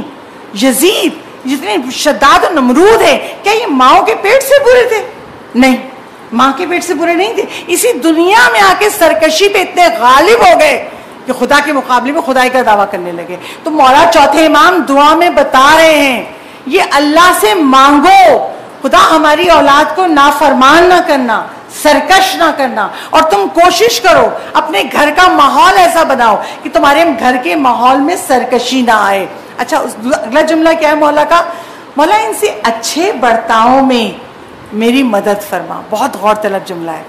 یزید جتنے شداد و نمرود ہیں، کیا یہ ماؤں کے پیٹ سے برے تھے؟ نہیں، ماں کے پیٹ سے برے نہیں تھے. اسی دنیا میں آ کے سرکشی پہ اتنے غالب ہو گئے کہ خدا کے مقابلے میں خدائی کا دعویٰ کرنے لگے. تو مولا چوتھے امام دعا میں بتا رہے ہیں یہ اللہ سے مانگو، خدا ہماری اولاد کو نافرمان نہ کرنا، سرکش نہ کرنا. اور تم کوشش کرو اپنے گھر کا ماحول ایسا بناؤ کہ تمہارے گھر کے ماحول میں سرکشی نہ آئے. اچھا اگلا جملہ کیا ہے مولا کا؟ مولا ان سے اچھے برتاؤ میں میری مدد فرما. بہت غور طلب جملہ ہے.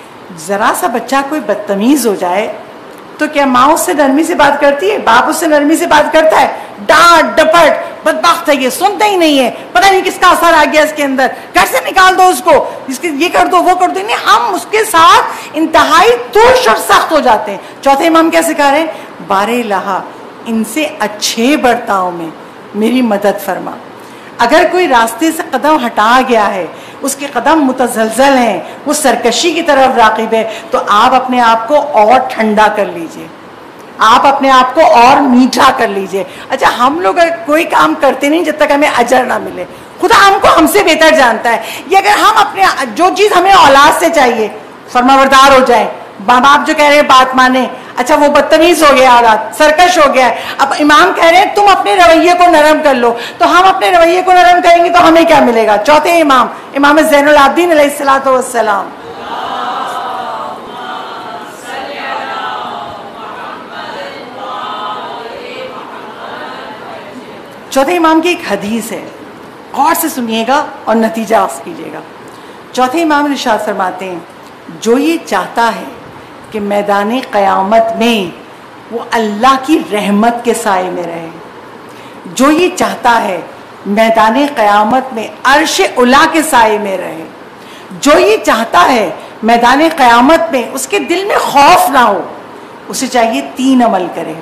ذرا سا بچہ کوئی بدتمیز ہو جائے تو کیا ماں اس سے نرمی سے بات کرتی ہے؟ باپ اس سے نرمی سے بات کرتا ہے؟ ڈانٹ ڈپٹ، بدبخت ہے یہ، سنتا ہی نہیں ہے، پتہ نہیں کس کا اثر آ گیا اس کے اندر، گھر سے نکال دو اس کو، اس کے یہ کر دو وہ کر دو. نہیں، ہم اس کے ساتھ انتہائی ترش اور سخت ہو جاتے ہیں. چوتھے امام کیا سکھا رہے ہیں؟ بارے الہا ان سے اچھے برتاؤ میں میری مدد فرما. اگر کوئی راستے سے قدم ہٹا گیا ہے، اس کے قدم متزلزل ہیں، وہ سرکشی کی طرف راغب ہے، تو آپ اپنے آپ کو اور ٹھنڈا کر لیجئے، آپ اپنے آپ کو اور میٹھا کر لیجئے. اچھا ہم لوگ کوئی کام کرتے نہیں جب تک ہمیں اجر نہ ملے. خدا ہم کو ہم سے بہتر جانتا ہے. یہ اگر ہم اپنے جو چیز ہمیں اولاد سے چاہیے، فرمانبردار ہو جائیں، ماں باپ جو کہہ رہے ہیں بات مانیں. اچھا وہ بدتمیز ہو گیا، اولاد سرکش ہو گیا ہے، اب امام کہہ رہے ہیں تم اپنے رویے کو نرم کر لو. تو ہم اپنے رویے کو نرم کریں گے تو ہمیں کیا ملے گا؟ چوتھے امام امام زین العابدین علیہ الصلوۃ والسلام. چوتھے امام کی ایک حدیث ہے، غور سے سنیے گا اور نتیجہ آس کیجیے گا. چوتھے امام ارشاد فرماتے ہیں جو یہ چاہتا ہے کہ میدان قیامت میں وہ اللہ کی رحمت کے سائے میں رہے، جو یہ چاہتا ہے میدان قیامت میں عرش اعلیٰ کے سائے میں رہے، جو یہ چاہتا ہے میدان قیامت میں اس کے دل میں خوف نہ ہو، اسے چاہیے تین عمل کرے.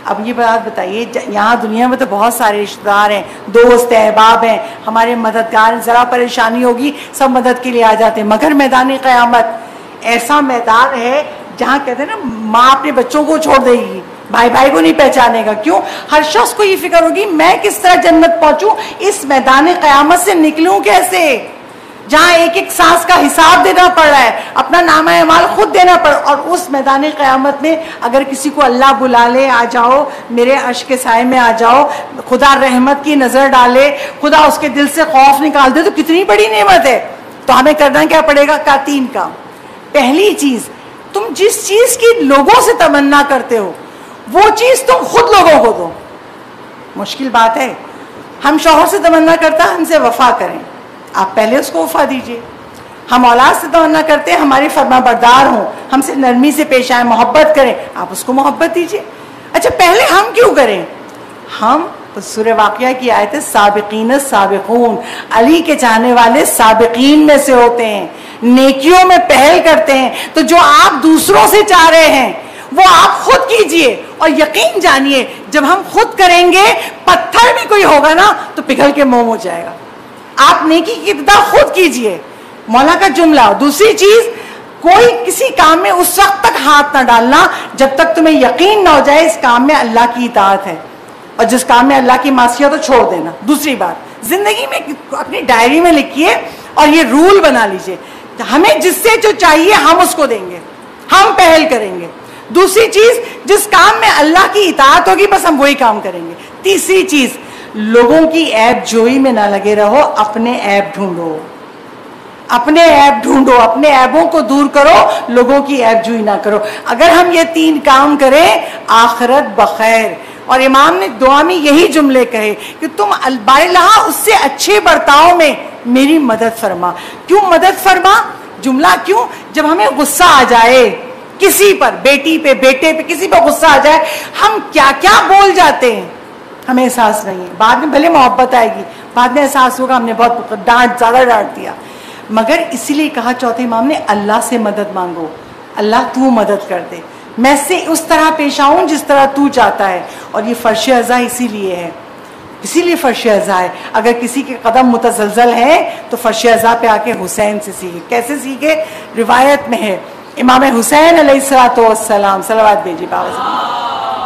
اب یہ بات بتائیے، یہاں دنیا میں تو بہت سارے رشتہ دار ہیں، دوست ہیں، احباب ہیں، ہمارے مددگار ہیں، ذرا پریشانی ہوگی سب مدد کے لیے آ جاتے ہیں، مگر میدان قیامت ایسا میدان ہے جہاں کہتے ہیں نا ماں اپنے بچوں کو چھوڑ دے گی، بھائی بھائی کو نہیں پہچانے گا. کیوں؟ ہر شخص کو یہ فکر ہوگی میں کس طرح جنت پہنچوں، اس میدان قیامت سے نکلوں کیسے، جہاں ایک ایک سانس کا حساب دینا پڑ رہا ہے، اپنا نامہ اعمال خود دینا پڑ. اور اس میدان قیامت میں اگر کسی کو اللہ بلا لے، آ جاؤ میرے عرش کے سائے میں آ جاؤ، خدا رحمت کی نظر ڈالے، خدا اس کے دل سے خوف نکال دے، تو کتنی بڑی نعمت ہے. تو ہمیں کرنا کیا پڑے گا؟ کا تین کام. پہلی چیز، تم جس چیز کی لوگوں سے تمنا کرتے ہو وہ چیز تم خود لوگوں کو دو. مشکل بات ہے، ہم شوہر سے تمنا کرتا ہم سے وفا کریں، آپ پہلے اس کو وفا دیجئے. ہم اولاد سے تمنا کرتے ہیں ہمارے فرما بردار ہوں، ہم سے نرمی سے پیش آئیں، محبت کریں، آپ اس کو محبت دیجئے. اچھا پہلے ہم کیوں کریں؟ ہم سورہ واقعہ کی آیت ہے سابقین السابقون، علی کے چاہنے والے سابقین میں سے ہوتے ہیں، نیکیوں میں پہل کرتے ہیں. تو جو آپ دوسروں سے چاہ رہے ہیں وہ آپ خود کیجئے، اور یقین جانیے جب ہم خود کریں گے پتھر بھی کوئی ہوگا نا تو پگھل کے موم ہو جائے گا. آپ نیکی کی ابتدا خود کیجئے، مولا کا جملہ. دوسری چیز، کوئی کسی کام میں اس وقت تک ہاتھ نہ ڈالنا جب تک تمہیں یقین نہ ہو جائے اس کام میں اللہ کی اطاعت ہے، اور جس کام میں اللہ کی معصیت تو چھوڑ دینا. دوسری بات، زندگی میں اپنی ڈائری میں لکھیے اور یہ رول بنا لیجئے، ہمیں جس سے جو چاہیے ہم اس کو دیں گے، ہم پہل کریں گے. دوسری چیز، جس کام میں اللہ کی اطاعت ہوگی بس ہم وہی کام کریں گے. تیسری چیز، لوگوں کی عیب جوئی میں نہ لگے رہو، اپنے عیب ڈھونڈو، اپنے عیب ڈھونڈو، اپنے عیبوں کو دور کرو، لوگوں کی عیب جوئی نہ کرو. اگر ہم یہ تین کام کریں آخرت بخیر. اور امام نے دعا میں یہی جملے کہے کہ تم الباللہ اس سے اچھے برتاؤ میں میری مدد فرما. کیوں مدد فرما؟ جملہ کیوں؟ جب ہمیں غصہ آ جائے کسی پر، بیٹی پہ، بیٹے پہ، کسی پہ غصہ آ جائے، ہم کیا کیا بول جاتے ہیں ہمیں احساس نہیں ہے. بعد میں بھلے محبت آئے گی، بعد میں احساس ہوگا ہم نے بہت ڈانٹ، زیادہ ڈانٹ دیا. مگر اسی لیے کہا چوتھے امام نے اللہ سے مدد مانگو، اللہ تو مدد کر دے، میں سے اس طرح پیش آؤں جس طرح تو چاہتا ہے. اور یہ فرش ازا اسی لیے ہے، اسی لیے فرش ازا ہے. اگر کسی کے قدم متزلزل ہیں تو فرش ازا پہ آ کے حسین سے سیکھے. کیسے سیکھے؟ روایت میں ہے امام حسین علیہ الصلوۃ والسلام، صلوات بھیجیے بابا صاحب.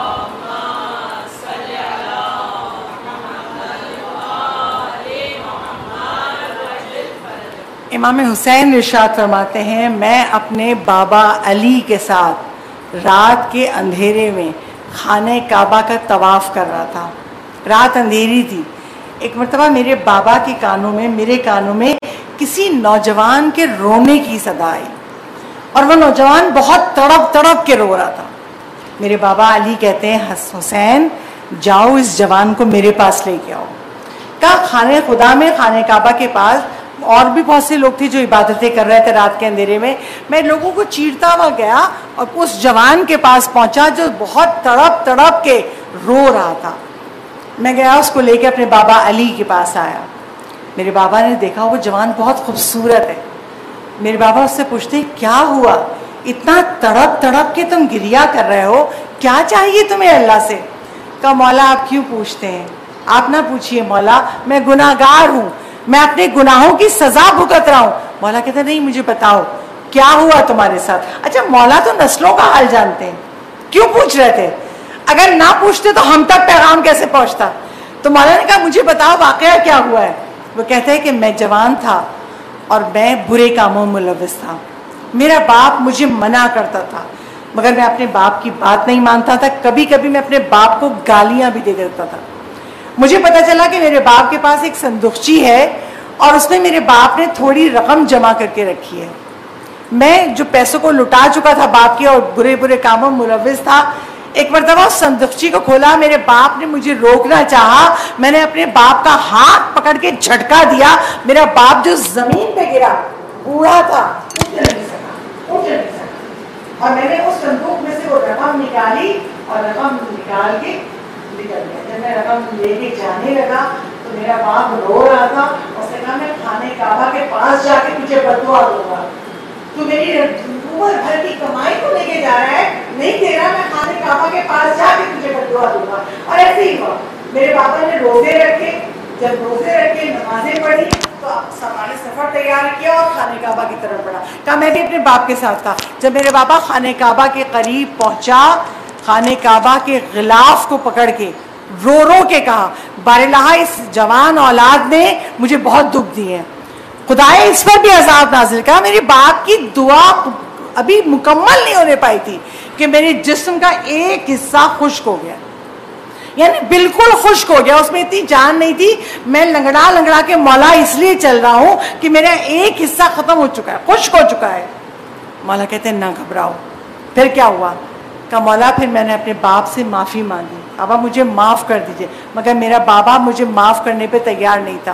امام حسین ارشاد فرماتے ہیں میں اپنے بابا علی کے ساتھ رات کے اندھیرے میں خانہ کعبہ کا طواف کر رہا تھا. رات اندھیری تھی. ایک مرتبہ میرے بابا کے کانوں میں میرے کانوں میں کسی نوجوان کے رونے کی صدا آئی، اور وہ نوجوان بہت تڑپ تڑپ کے رو رہا تھا. میرے بابا علی کہتے ہیں حسین جاؤ اس جوان کو میرے پاس لے کے آؤ. کہا خانہ خدا میں، خانہ کعبہ کے پاس اور بھی بہت سے لوگ تھے جو عبادتیں کر رہے تھے رات کے اندھیرے میں. میں لوگوں کو چیرتا ہوا گیا اور اس جوان کے پاس پہنچا جو بہت تڑپ تڑپ کے رو رہا تھا. میں گیا اس کو لے کے اپنے بابا علی کے پاس آیا. میرے بابا نے دیکھا وہ جوان بہت خوبصورت ہے. میرے بابا اس سے پوچھتے کیا ہوا، اتنا تڑپ تڑپ کے تم گریا کر رہے ہو، کیا چاہیے تمہیں اللہ سے؟ کہا مولا آپ کیوں پوچھتے ہیں، آپ نہ پوچھئے مولا، میں گناہ گار ہوں، میں اپنے گناہوں کی سزا بھگت رہا ہوں. مولا کہتے نہیں مجھے بتاؤ کیا ہوا تمہارے ساتھ. اچھا مولا تو نسلوں کا حال جانتے ہیں، کیوں پوچھ رہے تھے؟ اگر نہ پوچھتے تو ہم تک پیغام کیسے پہنچتا؟ تو مولا نے کہا مجھے بتاؤ واقعہ کیا ہوا ہے. وہ کہتے ہیں کہ میں جوان تھا اور میں برے کاموں میں ملوث تھا. میرا باپ مجھے منع کرتا تھا مگر میں اپنے باپ کی بات نہیں مانتا تھا. کبھی کبھی میں اپنے باپ کو گالیاں بھی دے دیتا تھا. مجھے پتا چلا کہ میرے باپ کے پاس ایک صندوقچی ہے اور اس میں میرے باپ نے تھوڑی رقم جمع کر کے رکھی ہے. میں جو پیسوں کو لٹا چکا تھا باپ کے اور برے برے کاموں میں ملوث تھا، ایک مرتبہ اس صندوقچی کو کھولا، میرے باپ نے مجھے روکنا چاہا، میں نے اپنے باپ کا ہاتھ پکڑ کے جھٹکا دیا. میرا باپ جو زمین پہ گرا بوڑھا تھا، اٹھ نہیں سکا اٹھ نہیں سکا اور میں نے اس صندوق میں سے وہ رقم نکالی اور رقم نکال کے نکل گیا. جب میں رقم لے کے جانے لگا تو میرا باپ رو رہا تھا. اس نے کہا میں خانہ کعبہ کے پاس جا کے تجھے بد دعا دوں گا، تو میری عمر بھر کی کمائی کو لے کے جا رہا ہے, نہیں دے رہا, میں خانہ کعبہ کے پاس جا کے تجھے بددعا دوں گا. اور ایسے ہی ہوا. میرے پاپا نے روزے رکھے, جب روزے رکھے نمازیں پڑھی تو سامان سفر تیار کیا اور خانہ کعبہ کی طرف بڑھا. کہا میں بھی اپنے باپ کے ساتھ تھا. جب میرے پاپا خانہ کعبہ کے قریب پہنچا, خانہ کعبہ کے غلاف کو پکڑ کے رو رو کے کہا, بارالہ اس جوان اولاد نے مجھے بہت دکھ دیے ہیں, خدائے اس پر بھی عذاب نازل کر. میرے باپ کی دعا ابھی مکمل نہیں ہونے پائی تھی کہ میرے جسم کا ایک حصہ خشک ہو گیا, یعنی بالکل خشک ہو گیا, اس میں اتنی جان نہیں تھی. میں لنگڑا لنگڑا کے مولا اس لیے چل رہا ہوں کہ میرا ایک حصہ ختم ہو چکا ہے, خشک ہو چکا ہے. مولا کہتے ہیں نہ گھبراؤ. پھر کیا ہوا؟ کہ مولا پھر میں نے اپنے باپ سے معافی مانگی, بابا مجھے معاف کر دیجئے. مگر میرا بابا مجھے معاف کرنے پہ تیار نہیں تھا.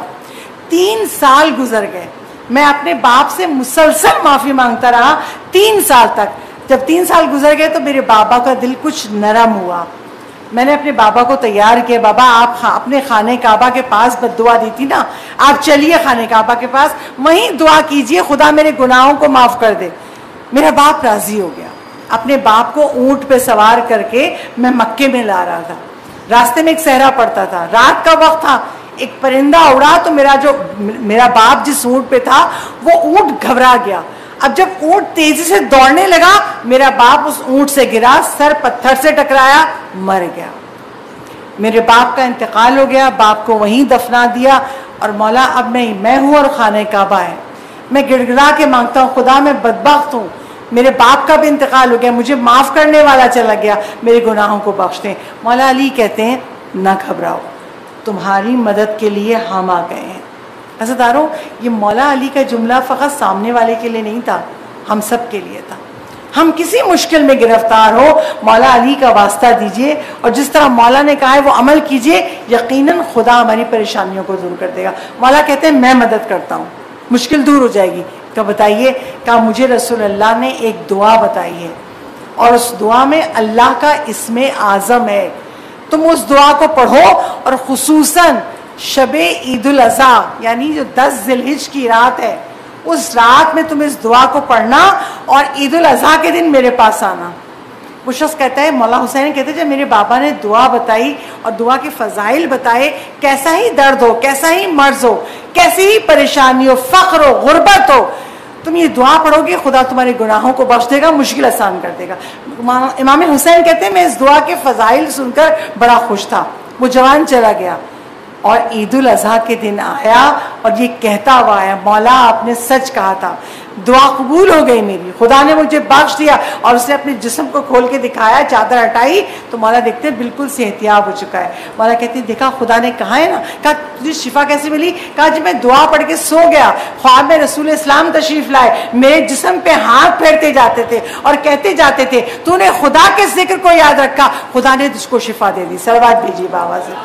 تین سال گزر گئے, میں اپنے باپ سے مسلسل معافی مانگتا رہا تین سال تک. جب تین سال گزر گئے تو میرے بابا کا دل کچھ نرم ہوا. میں نے اپنے بابا کو تیار کیا, بابا آپ اپنے خانہ کعبہ کے پاس بد دعا دی تھی نا, آپ چلیے خانہ کعبہ کے پاس, وہیں دعا کیجئے خدا میرے گناہوں کو معاف کر دے. میرا باپ راضی ہو گیا. اپنے باپ کو اونٹ پہ سوار کر کے میں مکے میں لا رہا تھا. راستے میں ایک صحرا پڑتا تھا, رات کا وقت تھا, ایک پرندہ اڑا تو میرا جو میرا باپ جس اونٹ پہ تھا وہ اونٹ گھبرا گیا. اب جب اونٹ تیزی سے دوڑنے لگا, میرا باپ اس اونٹ سے گرا, سر پتھر سے ٹکرایا, مر گیا. میرے باپ کا انتقال ہو گیا, باپ کو وہیں دفنا دیا. اور مولا اب میں میں ہوں اور خانہ کعبہ ہے. میں گڑ گڑا کے مانگتا ہوں, خدا میں بدبخت ہوں, میرے باپ کا بھی انتقال ہو گیا, مجھے معاف کرنے والا چلا گیا, میرے گناہوں کو بخش دیں. مولا علی کہتے ہیں نہ گھبراؤ, تمہاری مدد کے لیے ہم آ گئے ہیں. عزیزداروں, یہ مولا علی کا جملہ فقط سامنے والے کے لیے نہیں تھا, ہم سب کے لیے تھا. ہم کسی مشکل میں گرفتار ہو, مولا علی کا واسطہ دیجئے, اور جس طرح مولا نے کہا ہے وہ عمل کیجئے, یقیناً خدا ہماری پریشانیوں کو دور کر دے گا. مولا کہتے ہیں میں مدد کرتا ہوں, مشکل دور ہو جائے گی. کہ بتائیے, کہ مجھے رسول اللہ نے ایک دعا بتائی ہے, اور اس دعا میں اللہ کا اسم اعظم ہے. تم اس دعا کو پڑھو, اور خصوصاً شب عید الاضحیٰ یعنی جو دس ذی الحجہ کی رات ہے, اس رات میں تم اس دعا کو پڑھنا, اور عید الاضحیٰ کے دن میرے پاس آنا. وہ شخص کہتا ہے, مولا حسین کہتے ہیں جب میرے بابا نے دعا بتائی اور دعا کے فضائل بتائے, کیسا ہی درد ہو, کیسا ہی مرض ہو, کیسی ہی پریشانی ہو, فقر ہو, غربت ہو, تم یہ دعا پڑھو گے خدا تمہارے گناہوں کو بخش دے گا, مشکل آسان کر دے گا. امام حسین کہتے ہیں میں اس دعا کے فضائل سن کر بڑا خوش تھا. وہ جوان چلا گیا اور عید الاضحیٰ کے دن آیا اور یہ کہتا ہوا ہے, مولا آپ نے سچ کہا تھا, دعا قبول ہو گئی میری, خدا نے مجھے بخش دیا. اور اس نے اپنے جسم کو کھول کے دکھایا, چادر ہٹائی تو مولا دیکھتے ہیں بالکل صحتیاب ہو چکا ہے. مولا کہتے ہیں دیکھا خدا نے کہا ہے نا, کہا تجھے شفا کیسے ملی؟ کہا جب میں دعا پڑھ کے سو گیا, خواب میں رسول اسلام تشریف لائے, میرے جسم پہ ہاتھ پھیرتے جاتے تھے اور کہتے جاتے تھے تو نے خدا کے ذکر کو یاد رکھا, خدا نے تجھ کو شفا دے دی. صلوات بھیجیے بابا سے.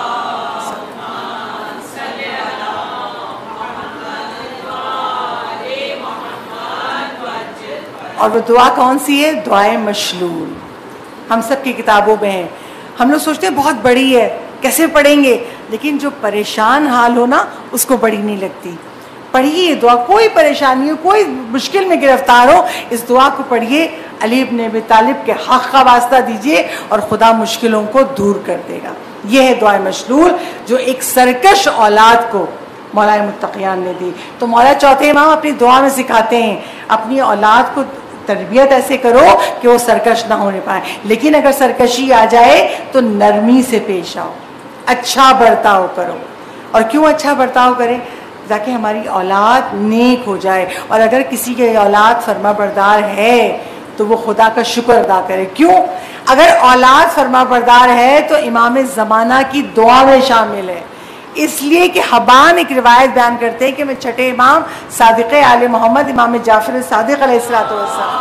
اور وہ دعا کون سی ہے؟ دعائے مشلول. ہم سب کی کتابوں میں ہے. ہم لوگ سوچتے ہیں بہت بڑی ہے, کیسے پڑھیں گے, لیکن جو پریشان حال ہو نا اس کو بڑی نہیں لگتی. پڑھیے دعا, کوئی پریشانی ہو, کوئی مشکل میں گرفتار ہو, اس دعا کو پڑھیے, علی بن ابی طالب کے حق کا واسطہ دیجیے اور خدا مشکلوں کو دور کر دے گا. یہ ہے دعائے مشلول جو ایک سرکش اولاد کو مولا متقیان نے دی. تو مولا چوتھے امام اپنی دعا میں سکھاتے ہیں اپنی اولاد کو تربیت ایسے کرو کہ وہ سرکش نہ ہونے پائے, لیکن اگر سرکشی آ جائے تو نرمی سے پیش آؤ, اچھا برتاؤ کرو. اور کیوں اچھا برتاؤ کریں؟ تاکہ ہماری اولاد نیک ہو جائے. اور اگر کسی کی اولاد فرما بردار ہے تو وہ خدا کا شکر ادا کرے. کیوں؟ اگر اولاد فرما بردار ہے تو امام زمانہ کی دعا میں شامل ہے. اس لیے کہ حبان ایک روایت بیان کرتے ہیں کہ میں چھٹے امام صادق آل محمد امام جعفر صادق علیہ الصلوۃ والسلام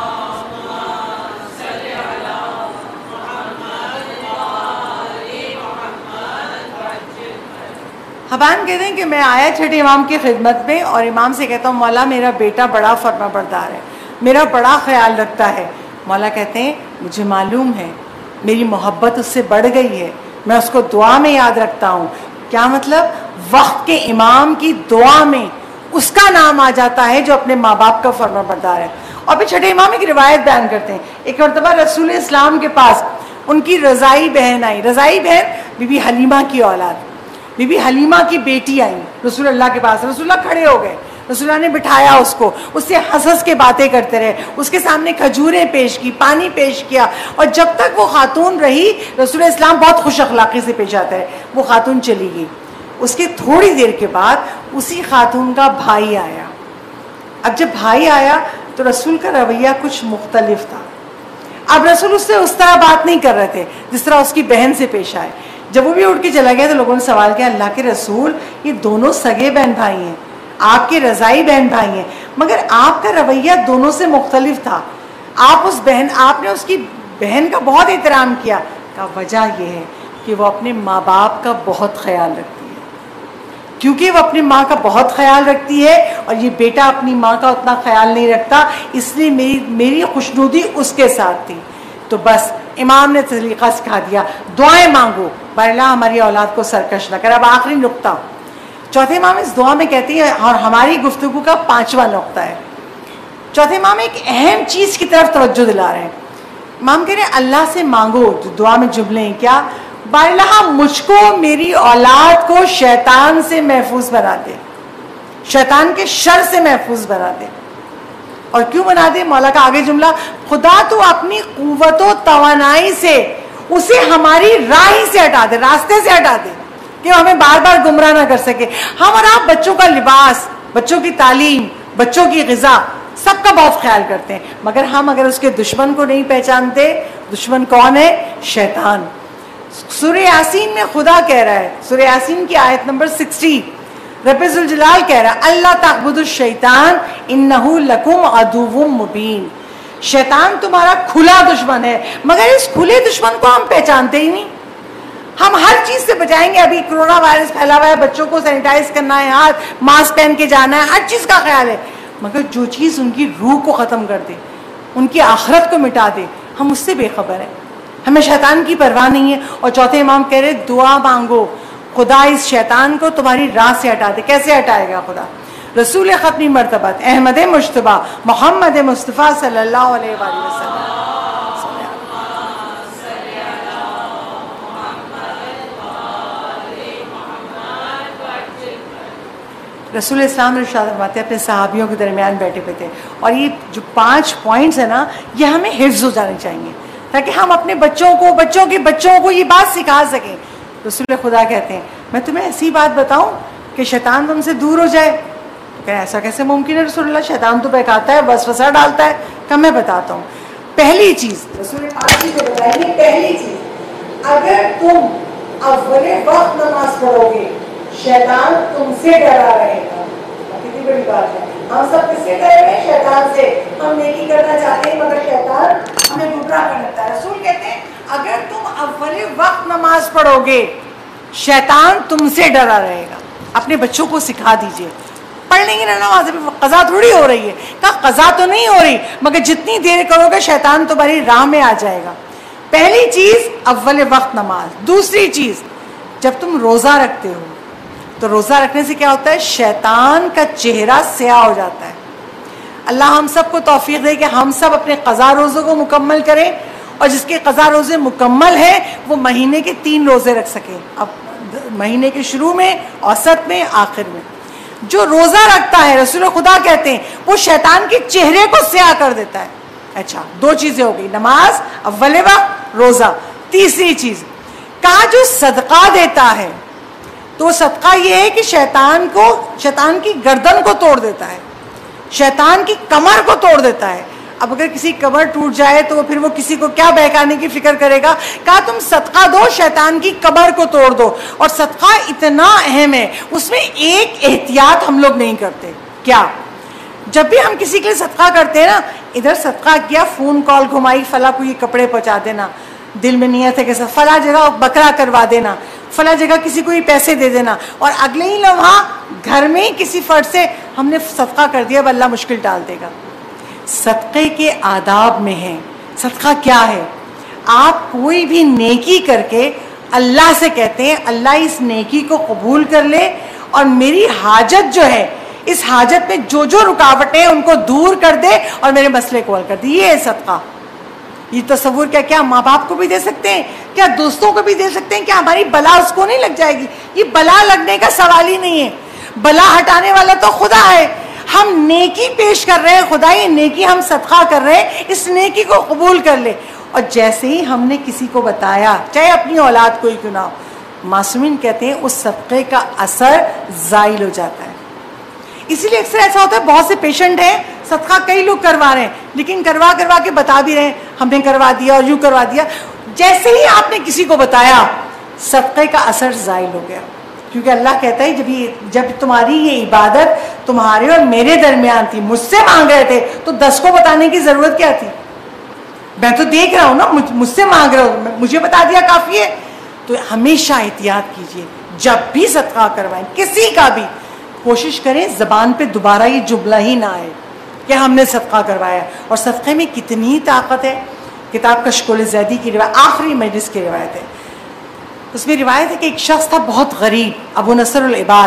حبان کہتے ہیں کہ میں آیا چھٹے امام کی خدمت میں اور امام سے کہتا ہوں مولا میرا بیٹا بڑا فرما بردار ہے, میرا بڑا خیال رکھتا ہے. مولا کہتے ہیں مجھے معلوم ہے, میری محبت اس سے بڑھ گئی ہے, میں اس کو دعا میں یاد رکھتا ہوں. کیا مطلب؟ وقت کے امام کی دعا میں اس کا نام آ جاتا ہے جو اپنے ماں باپ کا فرما بردار ہے. اور پھر چھٹے امام ایک روایت بیان کرتے ہیں. ایک مرتبہ رسول اسلام کے پاس ان کی رضائی بہن آئی. رضائی بہن بی بی حلیمہ کی اولاد, بی بی حلیمہ کی بیٹی آئی رسول اللہ کے پاس. رسول اللہ کھڑے ہو گئے, رسول اللہ نے بٹھایا اس کو, اس سے ہنس ہنس کے باتیں کرتے رہے, اس کے سامنے کھجوریں پیش کی, پانی پیش کیا, اور جب تک وہ خاتون رہی رسول اسلام بہت خوش اخلاقی سے پیش آتا ہے. وہ خاتون چلی گئی. اس کے تھوڑی دیر کے بعد اسی خاتون کا بھائی آیا. اب جب بھائی آیا تو رسول کا رویہ کچھ مختلف تھا. اب رسول اس سے اس طرح بات نہیں کر رہے تھے جس طرح اس کی بہن سے پیش آئے. جب وہ بھی اٹھ کے چلا گیا تو لوگوں نے سوال کیا, اللہ کے رسول یہ دونوں سگے بہن بھائی ہیں, آپ کے رضائی بہن بھائی ہیں, مگر آپ کا رویہ دونوں سے مختلف تھا. آپ اس بہن آپ نے اس کی بہن کا بہت احترام کیا. کا وجہ یہ ہے کہ وہ اپنے ماں باپ کا بہت خیال رکھتی ہے, کیونکہ وہ اپنی ماں کا بہت خیال رکھتی ہے اور یہ بیٹا اپنی ماں کا اتنا خیال نہیں رکھتا, اس لیے میری میری خوشنودی اس کے ساتھ تھی. تو بس امام نے طریقہ سکھا دیا, دعائیں مانگو بار اللہ ہماری اولاد کو سرکش نہ کرے. اب آخری نقطہ, چوتھے امام اس دعا میں کہتی ہے اور ہماری گفتگو کا پانچواں نقطہ ہے. چوتھے امام ایک اہم چیز کی طرف توجہ دلا رہے ہیں. امام کہہ رہے ہیں اللہ سے مانگو, جو دعا میں جملے ہیں کیا, بار اللہ مجھ کو میری اولاد کو شیطان سے محفوظ بنا دے, شیطان کے شر سے محفوظ بنا دے. اور کیوں بنا دے؟ مولا کا آگے جملہ, خدا تو اپنی قوت و توانائی سے اسے ہماری راہ سے ہٹا دے, راستے سے ہٹا دے, کہ وہ ہمیں بار بار گمراہ نہ کر سکے. ہم اور آپ بچوں کا لباس, بچوں کی تعلیم, بچوں کی غذا سب کا بہت خیال کرتے ہیں, مگر ہم اگر اس کے دشمن کو نہیں پہچانتے, دشمن کون ہے؟ شیطان. سورہ یاسین میں خدا کہہ رہا ہے, سورہ یاسین کی آیت نمبر سکسٹی, رب ذوالجلال کہہ رہا ہے اللہ تعبدوا الشیطان انہ لکم عدو مبین. شیطان تمہارا کھلا دشمن ہے, مگر اس کھلے دشمن کو ہم پہچانتے ہی نہیں. ہم ہر چیز سے بچائیں گے, ابھی کرونا وائرس پھیلا ہوا ہے, بچوں کو سینیٹائز کرنا ہے, ہاتھ ماسک پہن کے جانا ہے, ہر چیز کا خیال ہے, مگر جو چیز ان کی روح کو ختم کر دے, ان کی آخرت کو مٹا دے, ہم اس سے بے خبر ہیں, ہمیں شیطان کی پرواہ نہیں ہے. اور چوتھے امام کہہ رہے دعا مانگو, خدا اس شیطان کو تمہاری راہ سے ہٹا دے. کیسے ہٹائے گا خدا؟ رسول ختمی مرتبت احمد مجتبیٰ محمد مصطفیٰ صلی اللہ علیہ وآلہ وسلم. رسول اسلام ارشاد فرماتے اپنے صحابیوں کے درمیان بیٹھے ہوئے تھے, اور یہ جو پانچ پوائنٹس ہیں نا, یہ ہمیں حفظ ہو جانے چاہیے تاکہ ہم اپنے بچوں کو, بچوں کے بچوں کو یہ بات سکھا سکیں. رسول خدا کہتے ہیں میں تمہیں ایسی بات بتاؤں کہ شیطان تم سے دور ہو جائے. کہ ایسا کیسے ممکن ہے رسول اللہ, شیطان تو بہکاتا ہے, وسوسہ ڈالتا ہے. کہ میں بتاتا ہوں. پہلی چیز رسول پانچ چیزیں بتائیے. پہلی چیز, اگر تم اول وقت نماز پڑھو گے شیطان تم سے ڈرا رہے گا. کتنی بڑی بات ہے. ہم سب کس سے ڈرے ہوئے؟ شیطان سے. ہم نیکی کرنا چاہتے ہیں مگر شیطان ہمیں گمراہ کر دیتا ہے. رسول کہتے ہیں اگر تم اول وقت نماز پڑھو گے شیطان تم سے ڈرا رہے گا. اپنے بچوں کو سکھا دیجئے, پڑھ لیں گے نا نماز, قضا تھوڑی ہو رہی ہے. کہا قضا تو نہیں ہو رہی, مگر جتنی دیر کرو گے شیطان تمہاری راہ میں آ جائے گا. پہلی چیز اول وقت نماز. دوسری چیز, جب تم روزہ رکھتے ہو تو روزہ رکھنے سے کیا ہوتا ہے؟ شیطان کا چہرہ سیاہ ہو جاتا ہے. اللہ ہم سب کو توفیق دے کہ ہم سب اپنے قضا روزوں کو مکمل کریں, اور جس کے قضا روزے مکمل ہیں وہ مہینے کے تین روزے رکھ سکیں, اب مہینے کے شروع میں, اوسط میں, آخر میں. جو روزہ رکھتا ہے رسول خدا کہتے ہیں وہ شیطان کے چہرے کو سیاہ کر دیتا ہے. اچھا, دو چیزیں ہو گئی, نماز, اول وقت, روزہ. تیسری چیز, کہا جو صدقہ دیتا ہے تو صدقہ یہ ہے کہ شیطان کو, شیطان کی گردن کو توڑ دیتا ہے, شیطان کی کمر کو توڑ دیتا ہے. اب اگر کسی کمر ٹوٹ جائے تو پھر وہ کسی کو کیا بہکانے کی فکر کرے گا؟ کہا تم صدقہ دو, شیطان کی کمر کو توڑ دو. اور صدقہ اتنا اہم ہے, اس میں ایک احتیاط ہم لوگ نہیں کرتے. کیا؟ جب بھی ہم کسی کے لیے صدقہ کرتے ہیں نا, ادھر صدقہ کیا, فون کال گھمائی, فلاں کو یہ کپڑے پہنچا دینا, دل میں نیت ہے کہ فلاں جگہ بکرا کروا دینا, فلاں جگہ کسی کو یہ پیسے دے دینا, اور اگلے ہی لمحہ گھر میں کسی فرد سے ہم نے صدقہ کر دیا, اب اللہ مشکل ڈال دے گا. صدقے کے آداب میں ہے. صدقہ کیا ہے؟ آپ کوئی بھی نیکی کر کے اللہ سے کہتے ہیں اللہ اس نیکی کو قبول کر لے, اور میری حاجت جو ہے اس حاجت میں جو جو رکاوٹیں ہیں ان کو دور کر دے اور میرے مسئلے کو حل کر دے. یہ ہے صدقہ. یہ تصور کیا کیا ماں باپ کو بھی دے سکتے ہیں, کیا دوستوں کو بھی دے سکتے ہیں, کیا ہماری بلا اس کو نہیں لگ جائے گی؟ یہ بلا لگنے کا سوال ہی نہیں ہے. بلا ہٹانے والا تو خدا ہے. ہم نیکی پیش کر رہے ہیں, خدا یہ نیکی ہم صدقہ کر رہے ہیں, اس نیکی کو قبول کر لے. اور جیسے ہی ہم نے کسی کو بتایا, چاہے اپنی اولاد کو ہی کیوں نہ ہو, معصومین کہتے ہیں اس صدقے کا اثر زائل ہو جاتا ہے. اسی لیے اکثر ایسا ہوتا ہے, بہت سے پیشنٹ ہیں صدقہ کئی لوگ کروا رہے ہیں, لیکن کروا کروا کے بتا بھی رہے ہیں ہم نے کروا دیا اور یوں کروا دیا. جیسے ہی آپ نے کسی کو بتایا صدقے کا اثر زائل ہو گیا. کیونکہ اللہ کہتا ہے جب یہ جب تمہاری یہ عبادت تمہارے اور میرے درمیان تھی, مجھ سے مانگ رہے تھے, تو دس کو بتانے کی ضرورت کیا تھی؟ میں تو دیکھ رہا ہوں نا, مجھ سے مانگ رہے ہو, مجھے بتا دیا کافی ہے. تو ہمیشہ احتیاط کیجیے, جب بھی صدقہ کروائیں کسی کا بھی, کوشش کریں زبان پہ دوبارہ یہ جملہ ہی نہ آئے کہ ہم نے صدقہ کروایا. اور صدقے میں کتنی طاقت ہے. کتاب کشکول زیدی کی روایت, آخری مجلس کی روایت ہے, اس میں روایت ہے کہ ایک شخص تھا بہت غریب, ابو نصر العباد,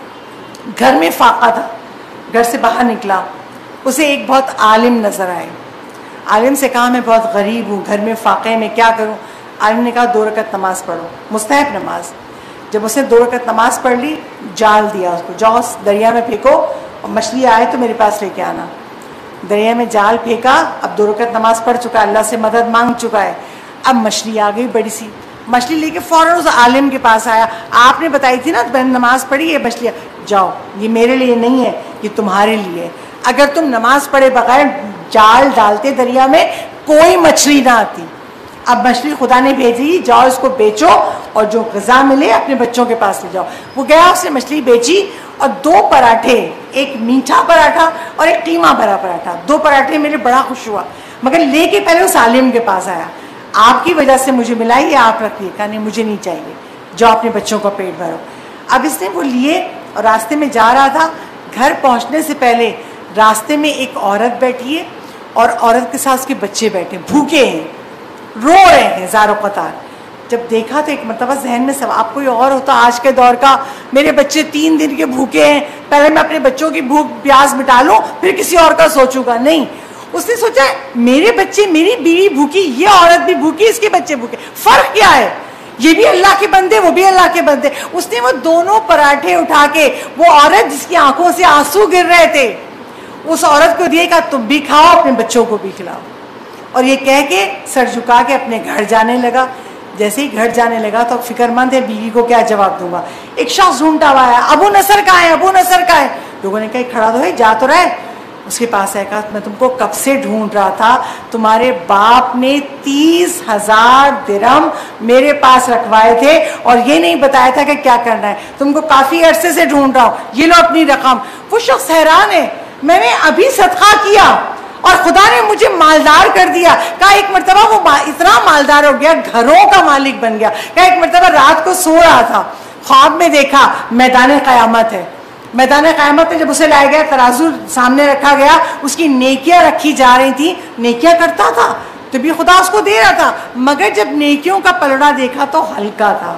گھر میں فاقہ تھا. گھر سے باہر نکلا, اسے ایک بہت عالم نظر آئے. عالم سے کہا میں بہت غریب ہوں, گھر میں فاقے, میں کیا کروں؟ عالم نے کہا دو رکعت نماز پڑھو, مستحب نماز. جب اس نے دو رکعت نماز پڑھ لی, جال دیا اس کو, جاؤ دریا میں پھینکو اور مچھلی آئے تو میرے پاس لے کے آنا. دریا میں جال پھینکا, اب دو رکعت نماز پڑھ چکا, اللہ سے مدد مانگ چکا ہے. اب مچھلی آ گئی بڑی سی, مچھلی لے کے فوراً اس عالم کے پاس آیا. آپ نے بتائی تھی نا میں نے نماز پڑھی, یہ مچھلی, جاؤ یہ میرے لیے نہیں ہے, یہ تمہارے لیے. اگر تم نماز پڑھے بغیر جال ڈالتے دریا میں, کوئی مچھلی نہ آتی. اب مچھلی خدا نے بھیجی, جاؤ اس کو بیچو اور جو غذا ملے اپنے بچوں کے پاس لے جاؤ. وہ گیا, اس نے مچھلی بیچی اور دو پراٹھے, ایک میٹھا پراٹھا اور ایک قیمہ بھرا پراٹھا, دو پراٹھے میرے بڑا خوش ہوا, مگر لے کے پہلے اس عالم کے پاس آیا. آپ کی وجہ سے مجھے ملا, یہ آپ رکھیے. کہا نہیں مجھے نہیں چاہیے, جاؤ اپنے بچوں کا پیٹ بھرو. اب اس نے وہ لیے اور راستے میں جا رہا تھا. گھر پہنچنے سے پہلے راستے میں ایک عورت بیٹھی ہے اور عورت کے ساتھ اس کے بچے بیٹھے, بھوکے ہیں, رو رہے ہیں زارو قطار. جب دیکھا تو ایک مرتبہ ذہن میں سب, آپ کوئی اور ہوتا آج کے دور کا, میرے بچے تین دن کے بھوکے ہیں, پہلے میں اپنے بچوں کی بھوک پیاس مٹا لوں پھر کسی اور کا سوچوں گا. نہیں, اس نے سوچا میرے بچے, میری بیوی بھوکی, یہ عورت بھی بھوکی, اس کے بچے بھوکے, فرق کیا ہے؟ یہ بھی اللہ کے بندے, وہ بھی اللہ کے بندے. اس نے وہ دونوں پراٹھے اٹھا کے, وہ عورت جس کی آنکھوں سے آنسو گر رہے تھے, اس عورت کو دیے, کہا تم بھی کھاؤ, اپنے بچوں کو بھی کھلاؤ. اور یہ کہہ کے سر جھکا کے اپنے گھر جانے لگا. جیسے ہی گھر جانے لگا تو فکر مند ہے بیوی کو کیا جواب دوں گا. ایک شخص ڈھونڈتا ہوا ہے, ابو نصر کہاں ہے, ابو نصر کہاں ہے؟ لوگوں نے کہا کھڑا تو ہے, جا تو رہے. اس کے پاس ہے, کہا میں تم کو کب سے ڈھونڈ رہا تھا, تمہارے باپ نے تیس ہزار درہم میرے پاس رکھوائے تھے اور یہ نہیں بتایا تھا کہ کیا کرنا ہے, تم کو کافی عرصے سے ڈھونڈ رہا ہوں, یہ لو اپنی رقم. وہ شخص حیران ہے, میں نے ابھی صدقہ کیا اور خدا نے مجھے مالدار کر دیا. کہا ایک مرتبہ وہ اتنا مالدار ہو گیا, گھروں کا مالک بن گیا. کہا ایک مرتبہ رات کو سو رہا تھا, خواب میں دیکھا میدان قیامت ہے. میدان قیامت میں جب اسے لایا گیا, ترازو سامنے رکھا گیا, اس کی نیکیاں رکھی جا رہی تھی, نیکیاں کرتا تھا تو بھی خدا اس کو دے رہا تھا, مگر جب نیکیوں کا پلڑا دیکھا تو ہلکا تھا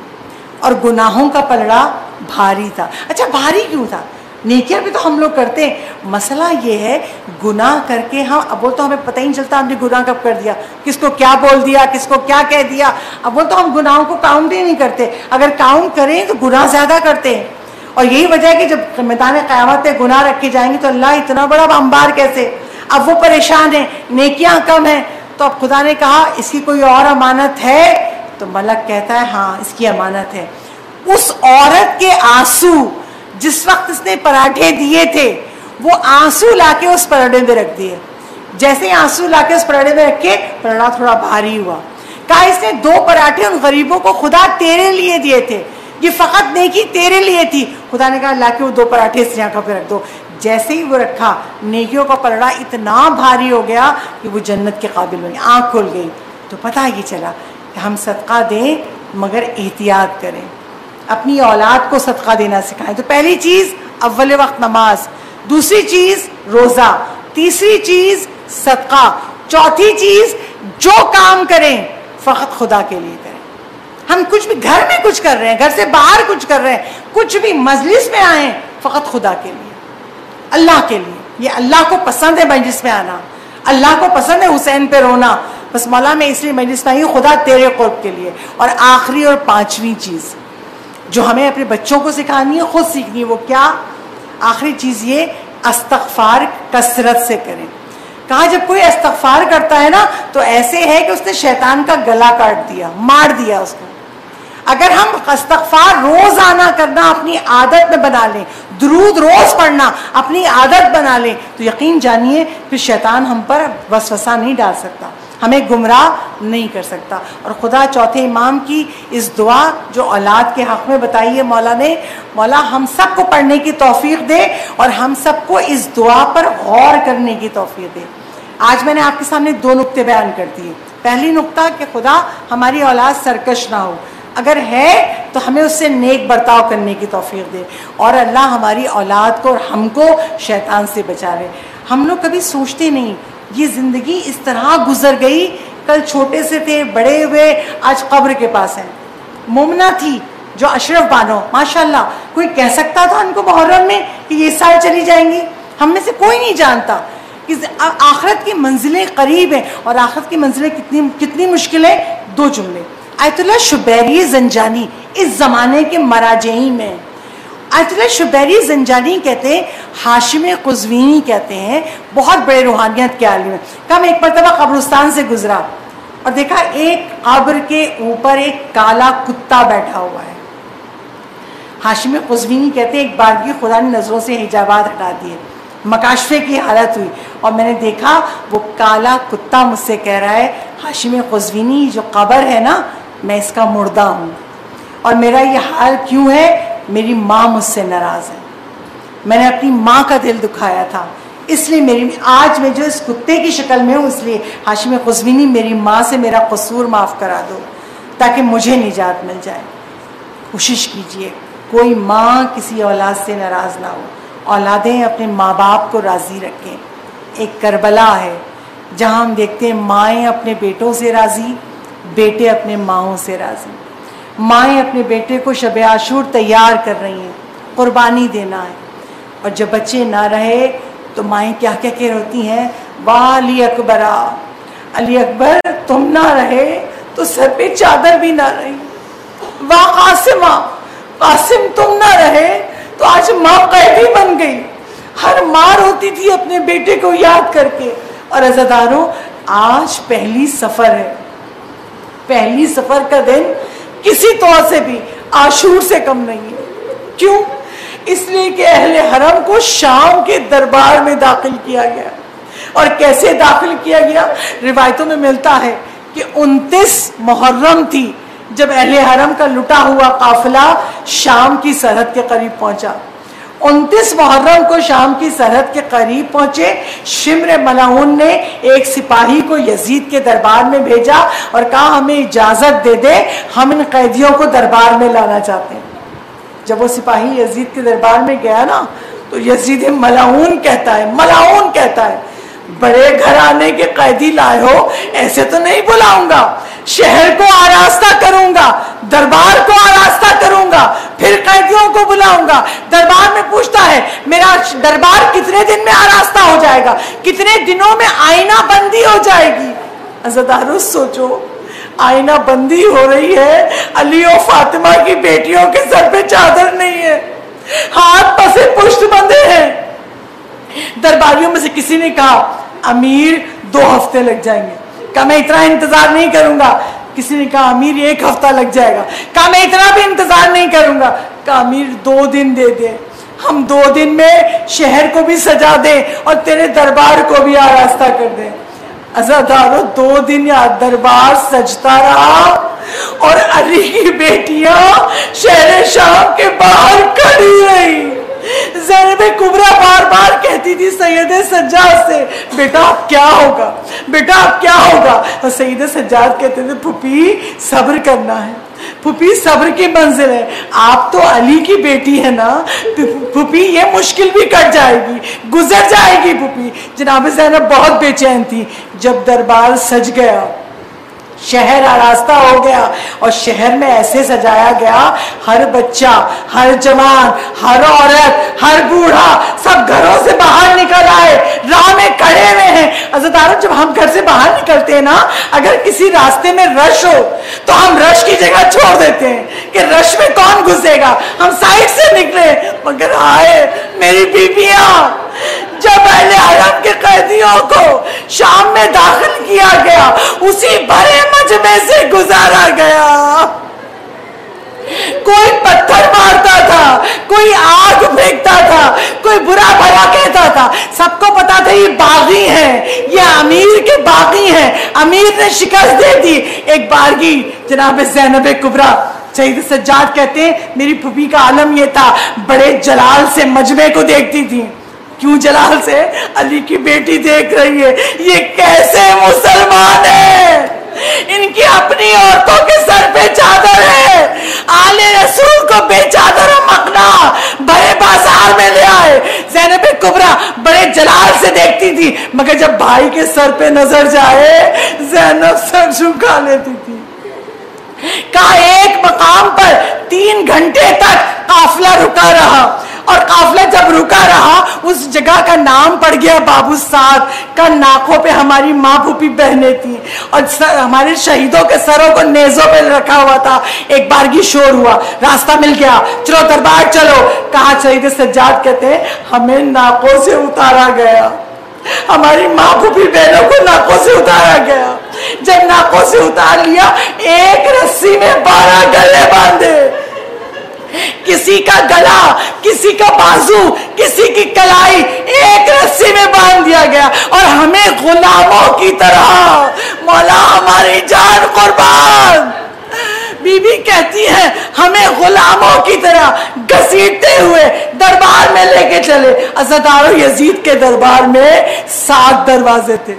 اور گناہوں کا پلڑا بھاری تھا. اچھا بھاری کیوں تھا؟ نیکیاں بھی تو ہم لوگ کرتے ہیں, مسئلہ یہ ہے گناہ کر کے ہم, اب وہ تو ہمیں پتہ ہی نہیں چلتا ہم نے گناہ کب کر دیا, کس کو کیا بول دیا, کس کو کیا کہہ دیا. اب وہ تو ہم گناہوں کو کاؤنٹ ہی نہیں کرتے, اگر کاؤنٹ کریں تو گناہ زیادہ کرتے ہیں. اور یہی وجہ ہے کہ جب میدان قیامت میں گناہ رکھے جائیں گے تو اللہ اتنا بڑا انبار کیسے, اب وہ پریشان ہیں, نیکیاں کم ہیں. تو اب خدا نے کہا اس کی کوئی اور امانت ہے, تو ملک کہتا ہے ہاں اس کی امانت ہے. اس عورت کے آنسو جس وقت اس نے پراٹھے دیے تھے, وہ آنسو لا کے اس پراٹھے میں رکھ دیے. جیسے آنسو لا کے اس پراٹھے میں رکھے, پراٹھا تھوڑا بھاری ہوا. کہا اس نے دو پراٹھے ان غریبوں کو خدا تیرے لیے دیے تھے, یہ فقط نیکی تیرے لیے تھی. خدا نے کہا لا کے وہ دو پراٹھے اس جگہ پہ رکھ دو. جیسے ہی وہ رکھا, نیکیوں کا پلڑا اتنا بھاری ہو گیا کہ وہ جنت کے قابل بنی, آنکھ کھل گئی. تو پتہ یہ چلا کہ ہم صدقہ دیں مگر احتیاط کریں, اپنی اولاد کو صدقہ دینا سکھائیں. تو پہلی چیز اول وقت نماز, دوسری چیز روزہ, تیسری چیز صدقہ, چوتھی چیز جو کام کریں فقط خدا کے لیے کریں. ہم کچھ بھی گھر میں کچھ کر رہے ہیں, گھر سے باہر کچھ کر رہے ہیں, کچھ بھی مجلس میں آئیں, فقط خدا کے لیے. اللہ کے لیے. یہ اللہ کو پسند ہے مجلس میں آنا, اللہ کو پسند ہے حسین پہ رونا. بس مولا میں اس لیے مجلس میں آئی ہوں خدا تیرے قرب کے لیے. اور آخری اور پانچویں چیز جو ہمیں اپنے بچوں کو سکھانی ہے, خود سیکھنی ہے, وہ کیا؟ آخری چیز یہ, استغفار کثرت سے کریں. کہا جب کوئی استغفار کرتا ہے نا تو ایسے ہے کہ اس نے شیطان کا گلا کاٹ دیا, مار دیا اس کو. اگر ہم استغفار روزانہ کرنا اپنی عادت میں بنا لیں, درود روز پڑھنا اپنی عادت بنا لیں, تو یقین جانیے پھر شیطان ہم پر وسوسہ نہیں ڈال سکتا, ہمیں گمراہ نہیں کر سکتا. اور خدا چوتھے امام کی اس دعا جو اولاد کے حق میں بتائی ہے مولا نے, مولا ہم سب کو پڑھنے کی توفیق دے اور ہم سب کو اس دعا پر غور کرنے کی توفیق دے. آج میں نے آپ کے سامنے دو نقطے بیان کر دیے. پہلی نقطہ کہ خدا ہماری اولاد سرکش نہ ہو, اگر ہے تو ہمیں اس سے نیک برتاؤ کرنے کی توفیق دے, اور اللہ ہماری اولاد کو اور ہم کو شیطان سے بچا لے. ہم لوگ کبھی سوچتے نہیں یہ زندگی اس طرح گزر گئی, کل چھوٹے سے تھے بڑے ہوئے آج قبر کے پاس ہیں. مومنہ تھی جو اشرف بانو, ماشاءاللہ کوئی کہہ سکتا تھا ان کو محرم میں کہ یہ سال چلی جائیں گی؟ ہم میں سے کوئی نہیں جانتا کہ آخرت کی منزلیں قریب ہیں, اور آخرت کی منزلیں کتنی کتنی مشکلیں. دو جملے آیت اللہ شبیری زنجانی اس زمانے کے مراجعین میں. آیت اللہ شبیری زنجانی کہتے ہیں, ہاشم قزوینی کہتے ہیں, بہت بڑے روحانیت کے عالم ہیں. کم ایک مرتبہ قبرستان سے گزرا اور دیکھا ایک قبر کے اوپر ایک کالا کتا بیٹھا ہوا ہے. ہاشم قزوینی کہتے ہیں ایک بار کی خدا نے نظروں سے حجابات ہٹا دیے, مکاشفے کی حالت ہوئی, اور میں نے دیکھا وہ کالا کتا مجھ سے کہہ رہا ہے, ہاشم قزوینی جو قبر ہے نا میں اس کا مردہ ہوں, اور میرا یہ حال کیوں ہے؟ میری ماں مجھ سے ناراض ہے, میں نے اپنی ماں کا دل دکھایا تھا, اس لیے میری آج میں جو اس کتے کی شکل میں ہوں, اس لیے ہاشم قزوینی میری ماں سے میرا قصور معاف کرا دو تاکہ مجھے نجات مل جائے. کوشش کیجئے کوئی ماں کسی اولاد سے ناراض نہ ہو, اولادیں اپنے ماں باپ کو راضی رکھیں. ایک کربلا ہے جہاں ہم دیکھتے ہیں مائیں اپنے بیٹوں سے راضی, بیٹے اپنے ماؤں سے راضی. مائیں اپنے بیٹے کو شب عاشور تیار کر رہی ہیں, قربانی دینا ہے, اور جب بچے نہ رہے تو مائیں کیا کہہ کے روتی ہیں, واہ علی اکبرا, علی اکبر تم نہ رہے تو سر پہ چادر بھی نہ رہی, واہ قاسمہ, قاسم تم نہ رہے تو آج ماں قیدی بن گئی. ہر ماں روتی تھی اپنے بیٹے کو یاد کر کے. اور عزیزانو آج پہلی سفر ہے, پہلی سفر کا دن کسی طور سے بھی عاشور سے کم نہیں ہے. کیوں؟ اس لیے کہ اہل حرم کو شام کے دربار میں داخل کیا گیا. اور کیسے داخل کیا گیا؟ روایتوں میں ملتا ہے کہ انتیس محرم تھی جب اہل حرم کا لٹا ہوا قافلہ شام کی سرحد کے قریب پہنچا. انتیس محرم کو شام کی سرحد کے قریب پہنچے. شمر ملعون نے ایک سپاہی کو یزید کے دربار میں بھیجا اور کہا ہمیں اجازت دے دے, ہم ان قیدیوں کو دربار میں لانا چاہتے ہیں. جب وہ سپاہی یزید کے دربار میں گیا نا تو یزید ملعون کہتا ہے, ملعون کہتا ہے بڑے گھرانے کے قیدی لائے ہو, ایسے تو نہیں بلاؤں گا, شہر کو آراستہ کروں گا, دربار کو آراستہ کروں گا, پھر قیدیوں کو بلاؤں گا. دربار میں پوچھتا ہے میرا دربار کتنے دن میں آراستہ ہو جائے گا, کتنے دنوں میں آئینہ بندی ہو جائے گی. عزیزانو سوچو, آئینہ بندی ہو رہی ہے, علی و فاطمہ کی بیٹیوں کے سر پہ چادر نہیں ہے, ہاتھ پسے پشت بندے ہیں. درباریوں میں سے کسی نے کہا امیر دو ہفتے لگ جائیں گے. کہا میں اتنا انتظار نہیں کروں گا. کسی نے کہا امیر ایک ہفتہ لگ جائے گا. کہا میں اتنا بھی انتظار نہیں کروں گا. کہا امیر دو دن دے دے, ہم دو دن میں شہر کو بھی سجا دیں اور تیرے دربار کو بھی آراستہ کر دیں. عزادارو دو دن یا دربار سجتا رہا اور علی کی بیٹیاں شہر شام کے باہر کھڑی رہی. زینب کبریٰ بار بار کہتی تھی سید سجاد سے بیٹا اب کیا ہوگا, بیٹا اب کیا ہوگا. اور سید سجاد کہتے تھے پھوپھی صبر کرنا ہے, پھوپھی صبر کی منزل ہے, آپ تو علی کی بیٹی ہے نا, پھوپھی یہ مشکل بھی کٹ جائے گی, گزر جائے گی پھوپھی. جناب زینب بہت بے چین تھی. جب دربار سج گیا, شہر آراستہ ہو گیا, اور شہر میں ایسے سجایا گیا ہر بچہ, ہر جوان, ہر عورت, ہر بوڑھا سب گھروں سے باہر جب ہم گھر سے باہر نکلتے ہیں نا، اگر کسی راستے میں رش ہو تو ہم رش کی جگہ چھوڑ دیتے ہیں کہ رش میں کون گھسے گا، ہم سائڈ سے نکلے. مگر آئے میری بیویاں، جب اہل حرم کے قیدیوں کو شام میں داخل کیا گیا اسی بھرے مجمع سے گزارا گیا. کوئی پتھر مارتا تھا، کوئی آگ پھینکتا تھا، کوئی برا بھلا کہتا تھا. سب کو پتا تھا یہ باغی ہیں، یہ امیر کے باغی ہیں. امیر نے شکست دے دی. ایک بارگی جناب زینب کبریٰ سید سجاد کہتے ہیں میری پھوپھی کا عالم یہ تھا، بڑے جلال سے مجمع کو دیکھتی تھی. کیوں جلال سے؟ علی کی بیٹی دیکھ رہی ہے، یہ کیسے مسلمان ہے، ان کی اپنی عورتوں کے سر پہ چادر ہے، آل رسول کو بے چادر و مخنا بڑے بازار میں لے آئے. زینب کبریٰ بڑے جلال سے دیکھتی تھی، مگر جب بھائی کے سر پہ نظر جائے زینب سر جھکا لیتی تھی. کہا ایک مقام پر تین گھنٹے تک قافلہ رکا رہا، اور قافلہ جب رکا رہا اس جگہ کا نام پڑ گیا بابو سعد کا. ناکوں پہ ہماری ماں پھوپھی بہنیں تھیں اور ہمارے شہیدوں کے سروں کو نیزوں پہ رکھا ہوا تھا. ایک بارگی شور ہوا، راستہ مل گیا، چلو دربار چلو. کہا شہید سجاد کہتے ہیں ہمیں ناکوں سے اتارا گیا، ہماری ماں پھوپھی بہنوں کو ناکوں سے اتارا گیا. جب ناکوں سے اتار لیا ایک رسی میں بارہ گلے باندھے، کسی کا گلا، کسی کا بازو، کسی کی کلائی ایک رسی میں باندھ دیا گیا، اور ہمیں غلاموں کی طرح، مولا ہماری جان قربان، بی بی کہتی ہے ہمیں غلاموں کی طرح گھسیٹتے ہوئے دربار میں لے کے چلے. عزادار یزید کے دربار میں سات دروازے تھے،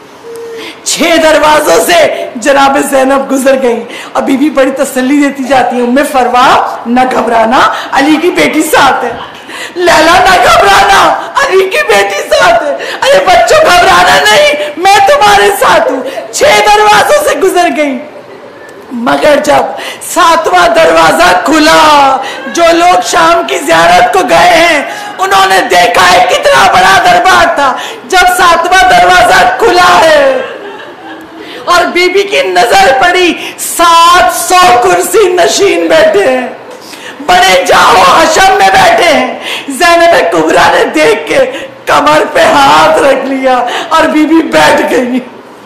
چھ دروازوں سے جناب زینب گزر گئی. اور بی بی بڑی تسلی دیتی جاتی ہے، ام فروا نہ گھبرانا، علی کی بیٹی ساتھ ہے. لیلا نہ گھبرانا، علی کی بیٹی ساتھ ہے. ارے بچوں گھبرانا نہیں، میں تمہارے ساتھ ہوں. چھ دروازوں سے گزر گئی، مگر جب ساتواں دروازہ کھلا، جو لوگ شام کی زیارت کو گئے ہیں انہوں نے دیکھا ہے کتنا بڑا دربار تھا. جب ساتواں دروازہ کھلا ہے اور بی بی کی نظر پڑی، سات سو کرسی نشین بیٹھے ہیں، بڑے جاؤ حشم میں بیٹھے ہیں. زینب کبریٰ نے دیکھ کے کمر پہ ہاتھ رکھ لیا اور بی بی بیٹھ گئی.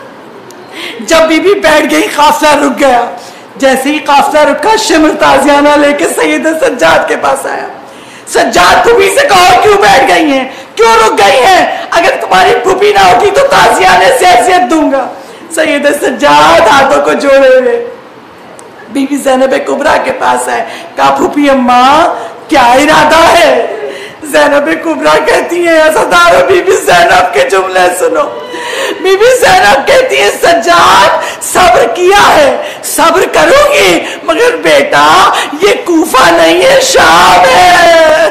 جب بی بی بیٹھ گئی قافلہ رک گیا. جیسے ہی قافلہ رکا شمر تازیانہ لے کے سید سجاد کے پاس آیا. سجاد پھوپھی سے کہو کیوں بیٹھ گئی ہیں، کیوں رک گئی ہیں؟ اگر تمہاری پھوپھی نہ ہوتی تو تازیانے سے حیثیت دوں گا. سید سجاد ہاتھوں کو جوڑے ہوئے بی بی زینب کبریٰ کے پاس آئے. کہا پھوپھی اماں کیا ارادہ ہے؟ زینب کبریٰ کہتی ہیں عزادارو بی بی زینب کے جملے سنو. بی بی زینب کہتی ہے سجاد صبر کیا ہے، صبر کروں گی، مگر بیٹا یہ کوفہ نہیں ہے، شام ہے.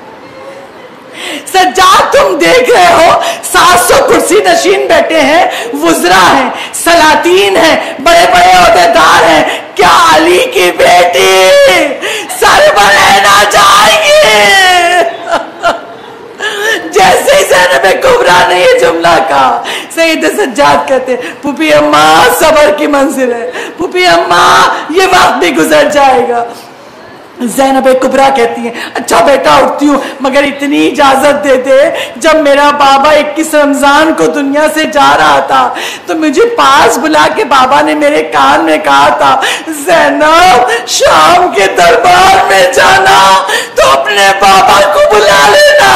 سجاد تم دیکھ رہے ہو سات سو کرسی نشین بیٹھے ہیں، وزراء ہیں، سلاطین ہیں، بڑے بڑے عہدیدار ہیں. کیا علی کی بیٹی سر بنانا جائیں گے؟ جیسے ہی زینب کبریٰ نے یہ جملہ کہا سید سجاد کہتے پھوپھی اماں صبر کی منزل ہے، پھوپھی اماں یہ وقت بھی گزر جائے گا. زینب کبریٰ کہتی ہیں اچھا بیٹا اٹھتی ہوں، مگر اتنی اجازت دے دے، جب میرا بابا اکیس رمضان کو دنیا سے جا رہا تھا تو مجھے پاس بلا کے بابا نے میرے کان میں کہا تھا زینب شام کے دربار میں جانا تو اپنے بابا کو بلا لینا،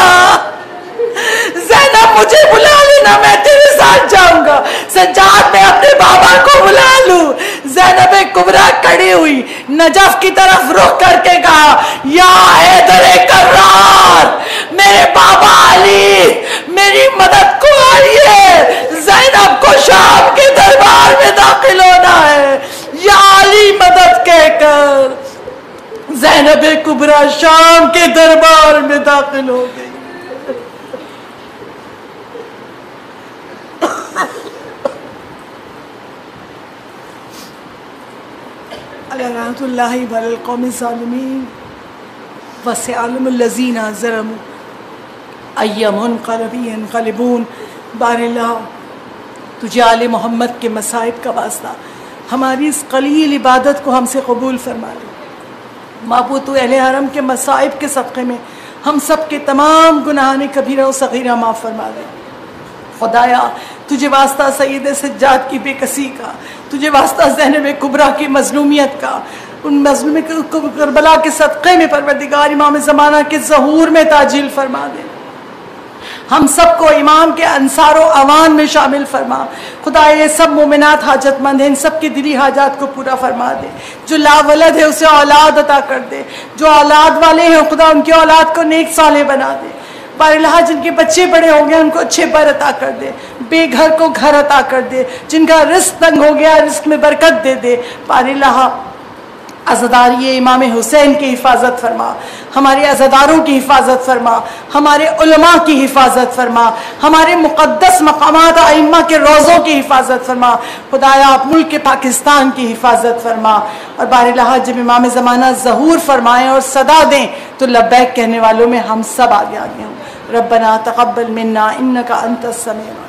زینب مجھے بلا لینا، میں تیرے ساتھ جاؤں گا. سجاد میں اپنے بابا کو بلا لوں. زینب کبریٰ کھڑی ہوئی نجف کی طرف رخ کر کے کہا یا حیدر کرار، میرے بابا علی میری مدد کو آئیے، زینب کو شام کے دربار میں داخل ہونا ہے. یا علی مدد کہہ کر زینب کبریٰ شام کے دربار میں داخل ہو گئی. لعنت اللہ علی القوم الظالمین وسيعلم الذین ظلموا أي منقلب ينقلبون. بار اللہ تجھے آل محمد کے مصائب کا واسطہ ہماری اس قلیل عبادت کو ہم سے قبول فرما لے۔ معبود تو اہل حرم کے مصائب کے صدقے میں ہم سب کے تمام گناہان کبیرہ و صغیرہ معاف فرما دے۔ خدایا تجھے واسطہ سید سجاد کی بے کسی کا، تجھے واسطہ زینب کبریٰ کی مظلومیت کا، ان مظلوم کربلا کے صدقے میں پروردگار امام زمانہ کے ظہور میں تعجیل فرما دے۔ ہم سب کو امام کے انصار و اوان میں شامل فرما۔ خدا یہ سب مومنات حاجت مند ہیں، ان سب کی دلی حاجات کو پورا فرما دے۔ جو لا ولد ہے اسے اولاد عطا کر دے، جو اولاد والے ہیں خدا ان کی اولاد کو نیک صالح بنا دے۔ بار الہ جن کے بچے بڑے ہو گئے ان کو اچھے بر عطا کر دے، بے گھر کو گھر عطا کر دے، جن کا رزق تنگ ہو گیا رزق میں برکت دے دے۔ بار الہ عزاداری امام حسین کی حفاظت فرما، ہمارے عزاداروں کی حفاظت فرما، ہمارے علماء کی حفاظت فرما، ہمارے مقدس مقامات ائمہ کے روضوں کی حفاظت فرما۔ خدایا آپ ملک پاکستان کی حفاظت فرما، اور بار الہ جب امام زمانہ ظہور فرمائیں اور صدا دیں تو لبیک کہنے والوں میں ہم سب آگے آگے ہوں۔ ربنا تقبل منا انک انت السمیع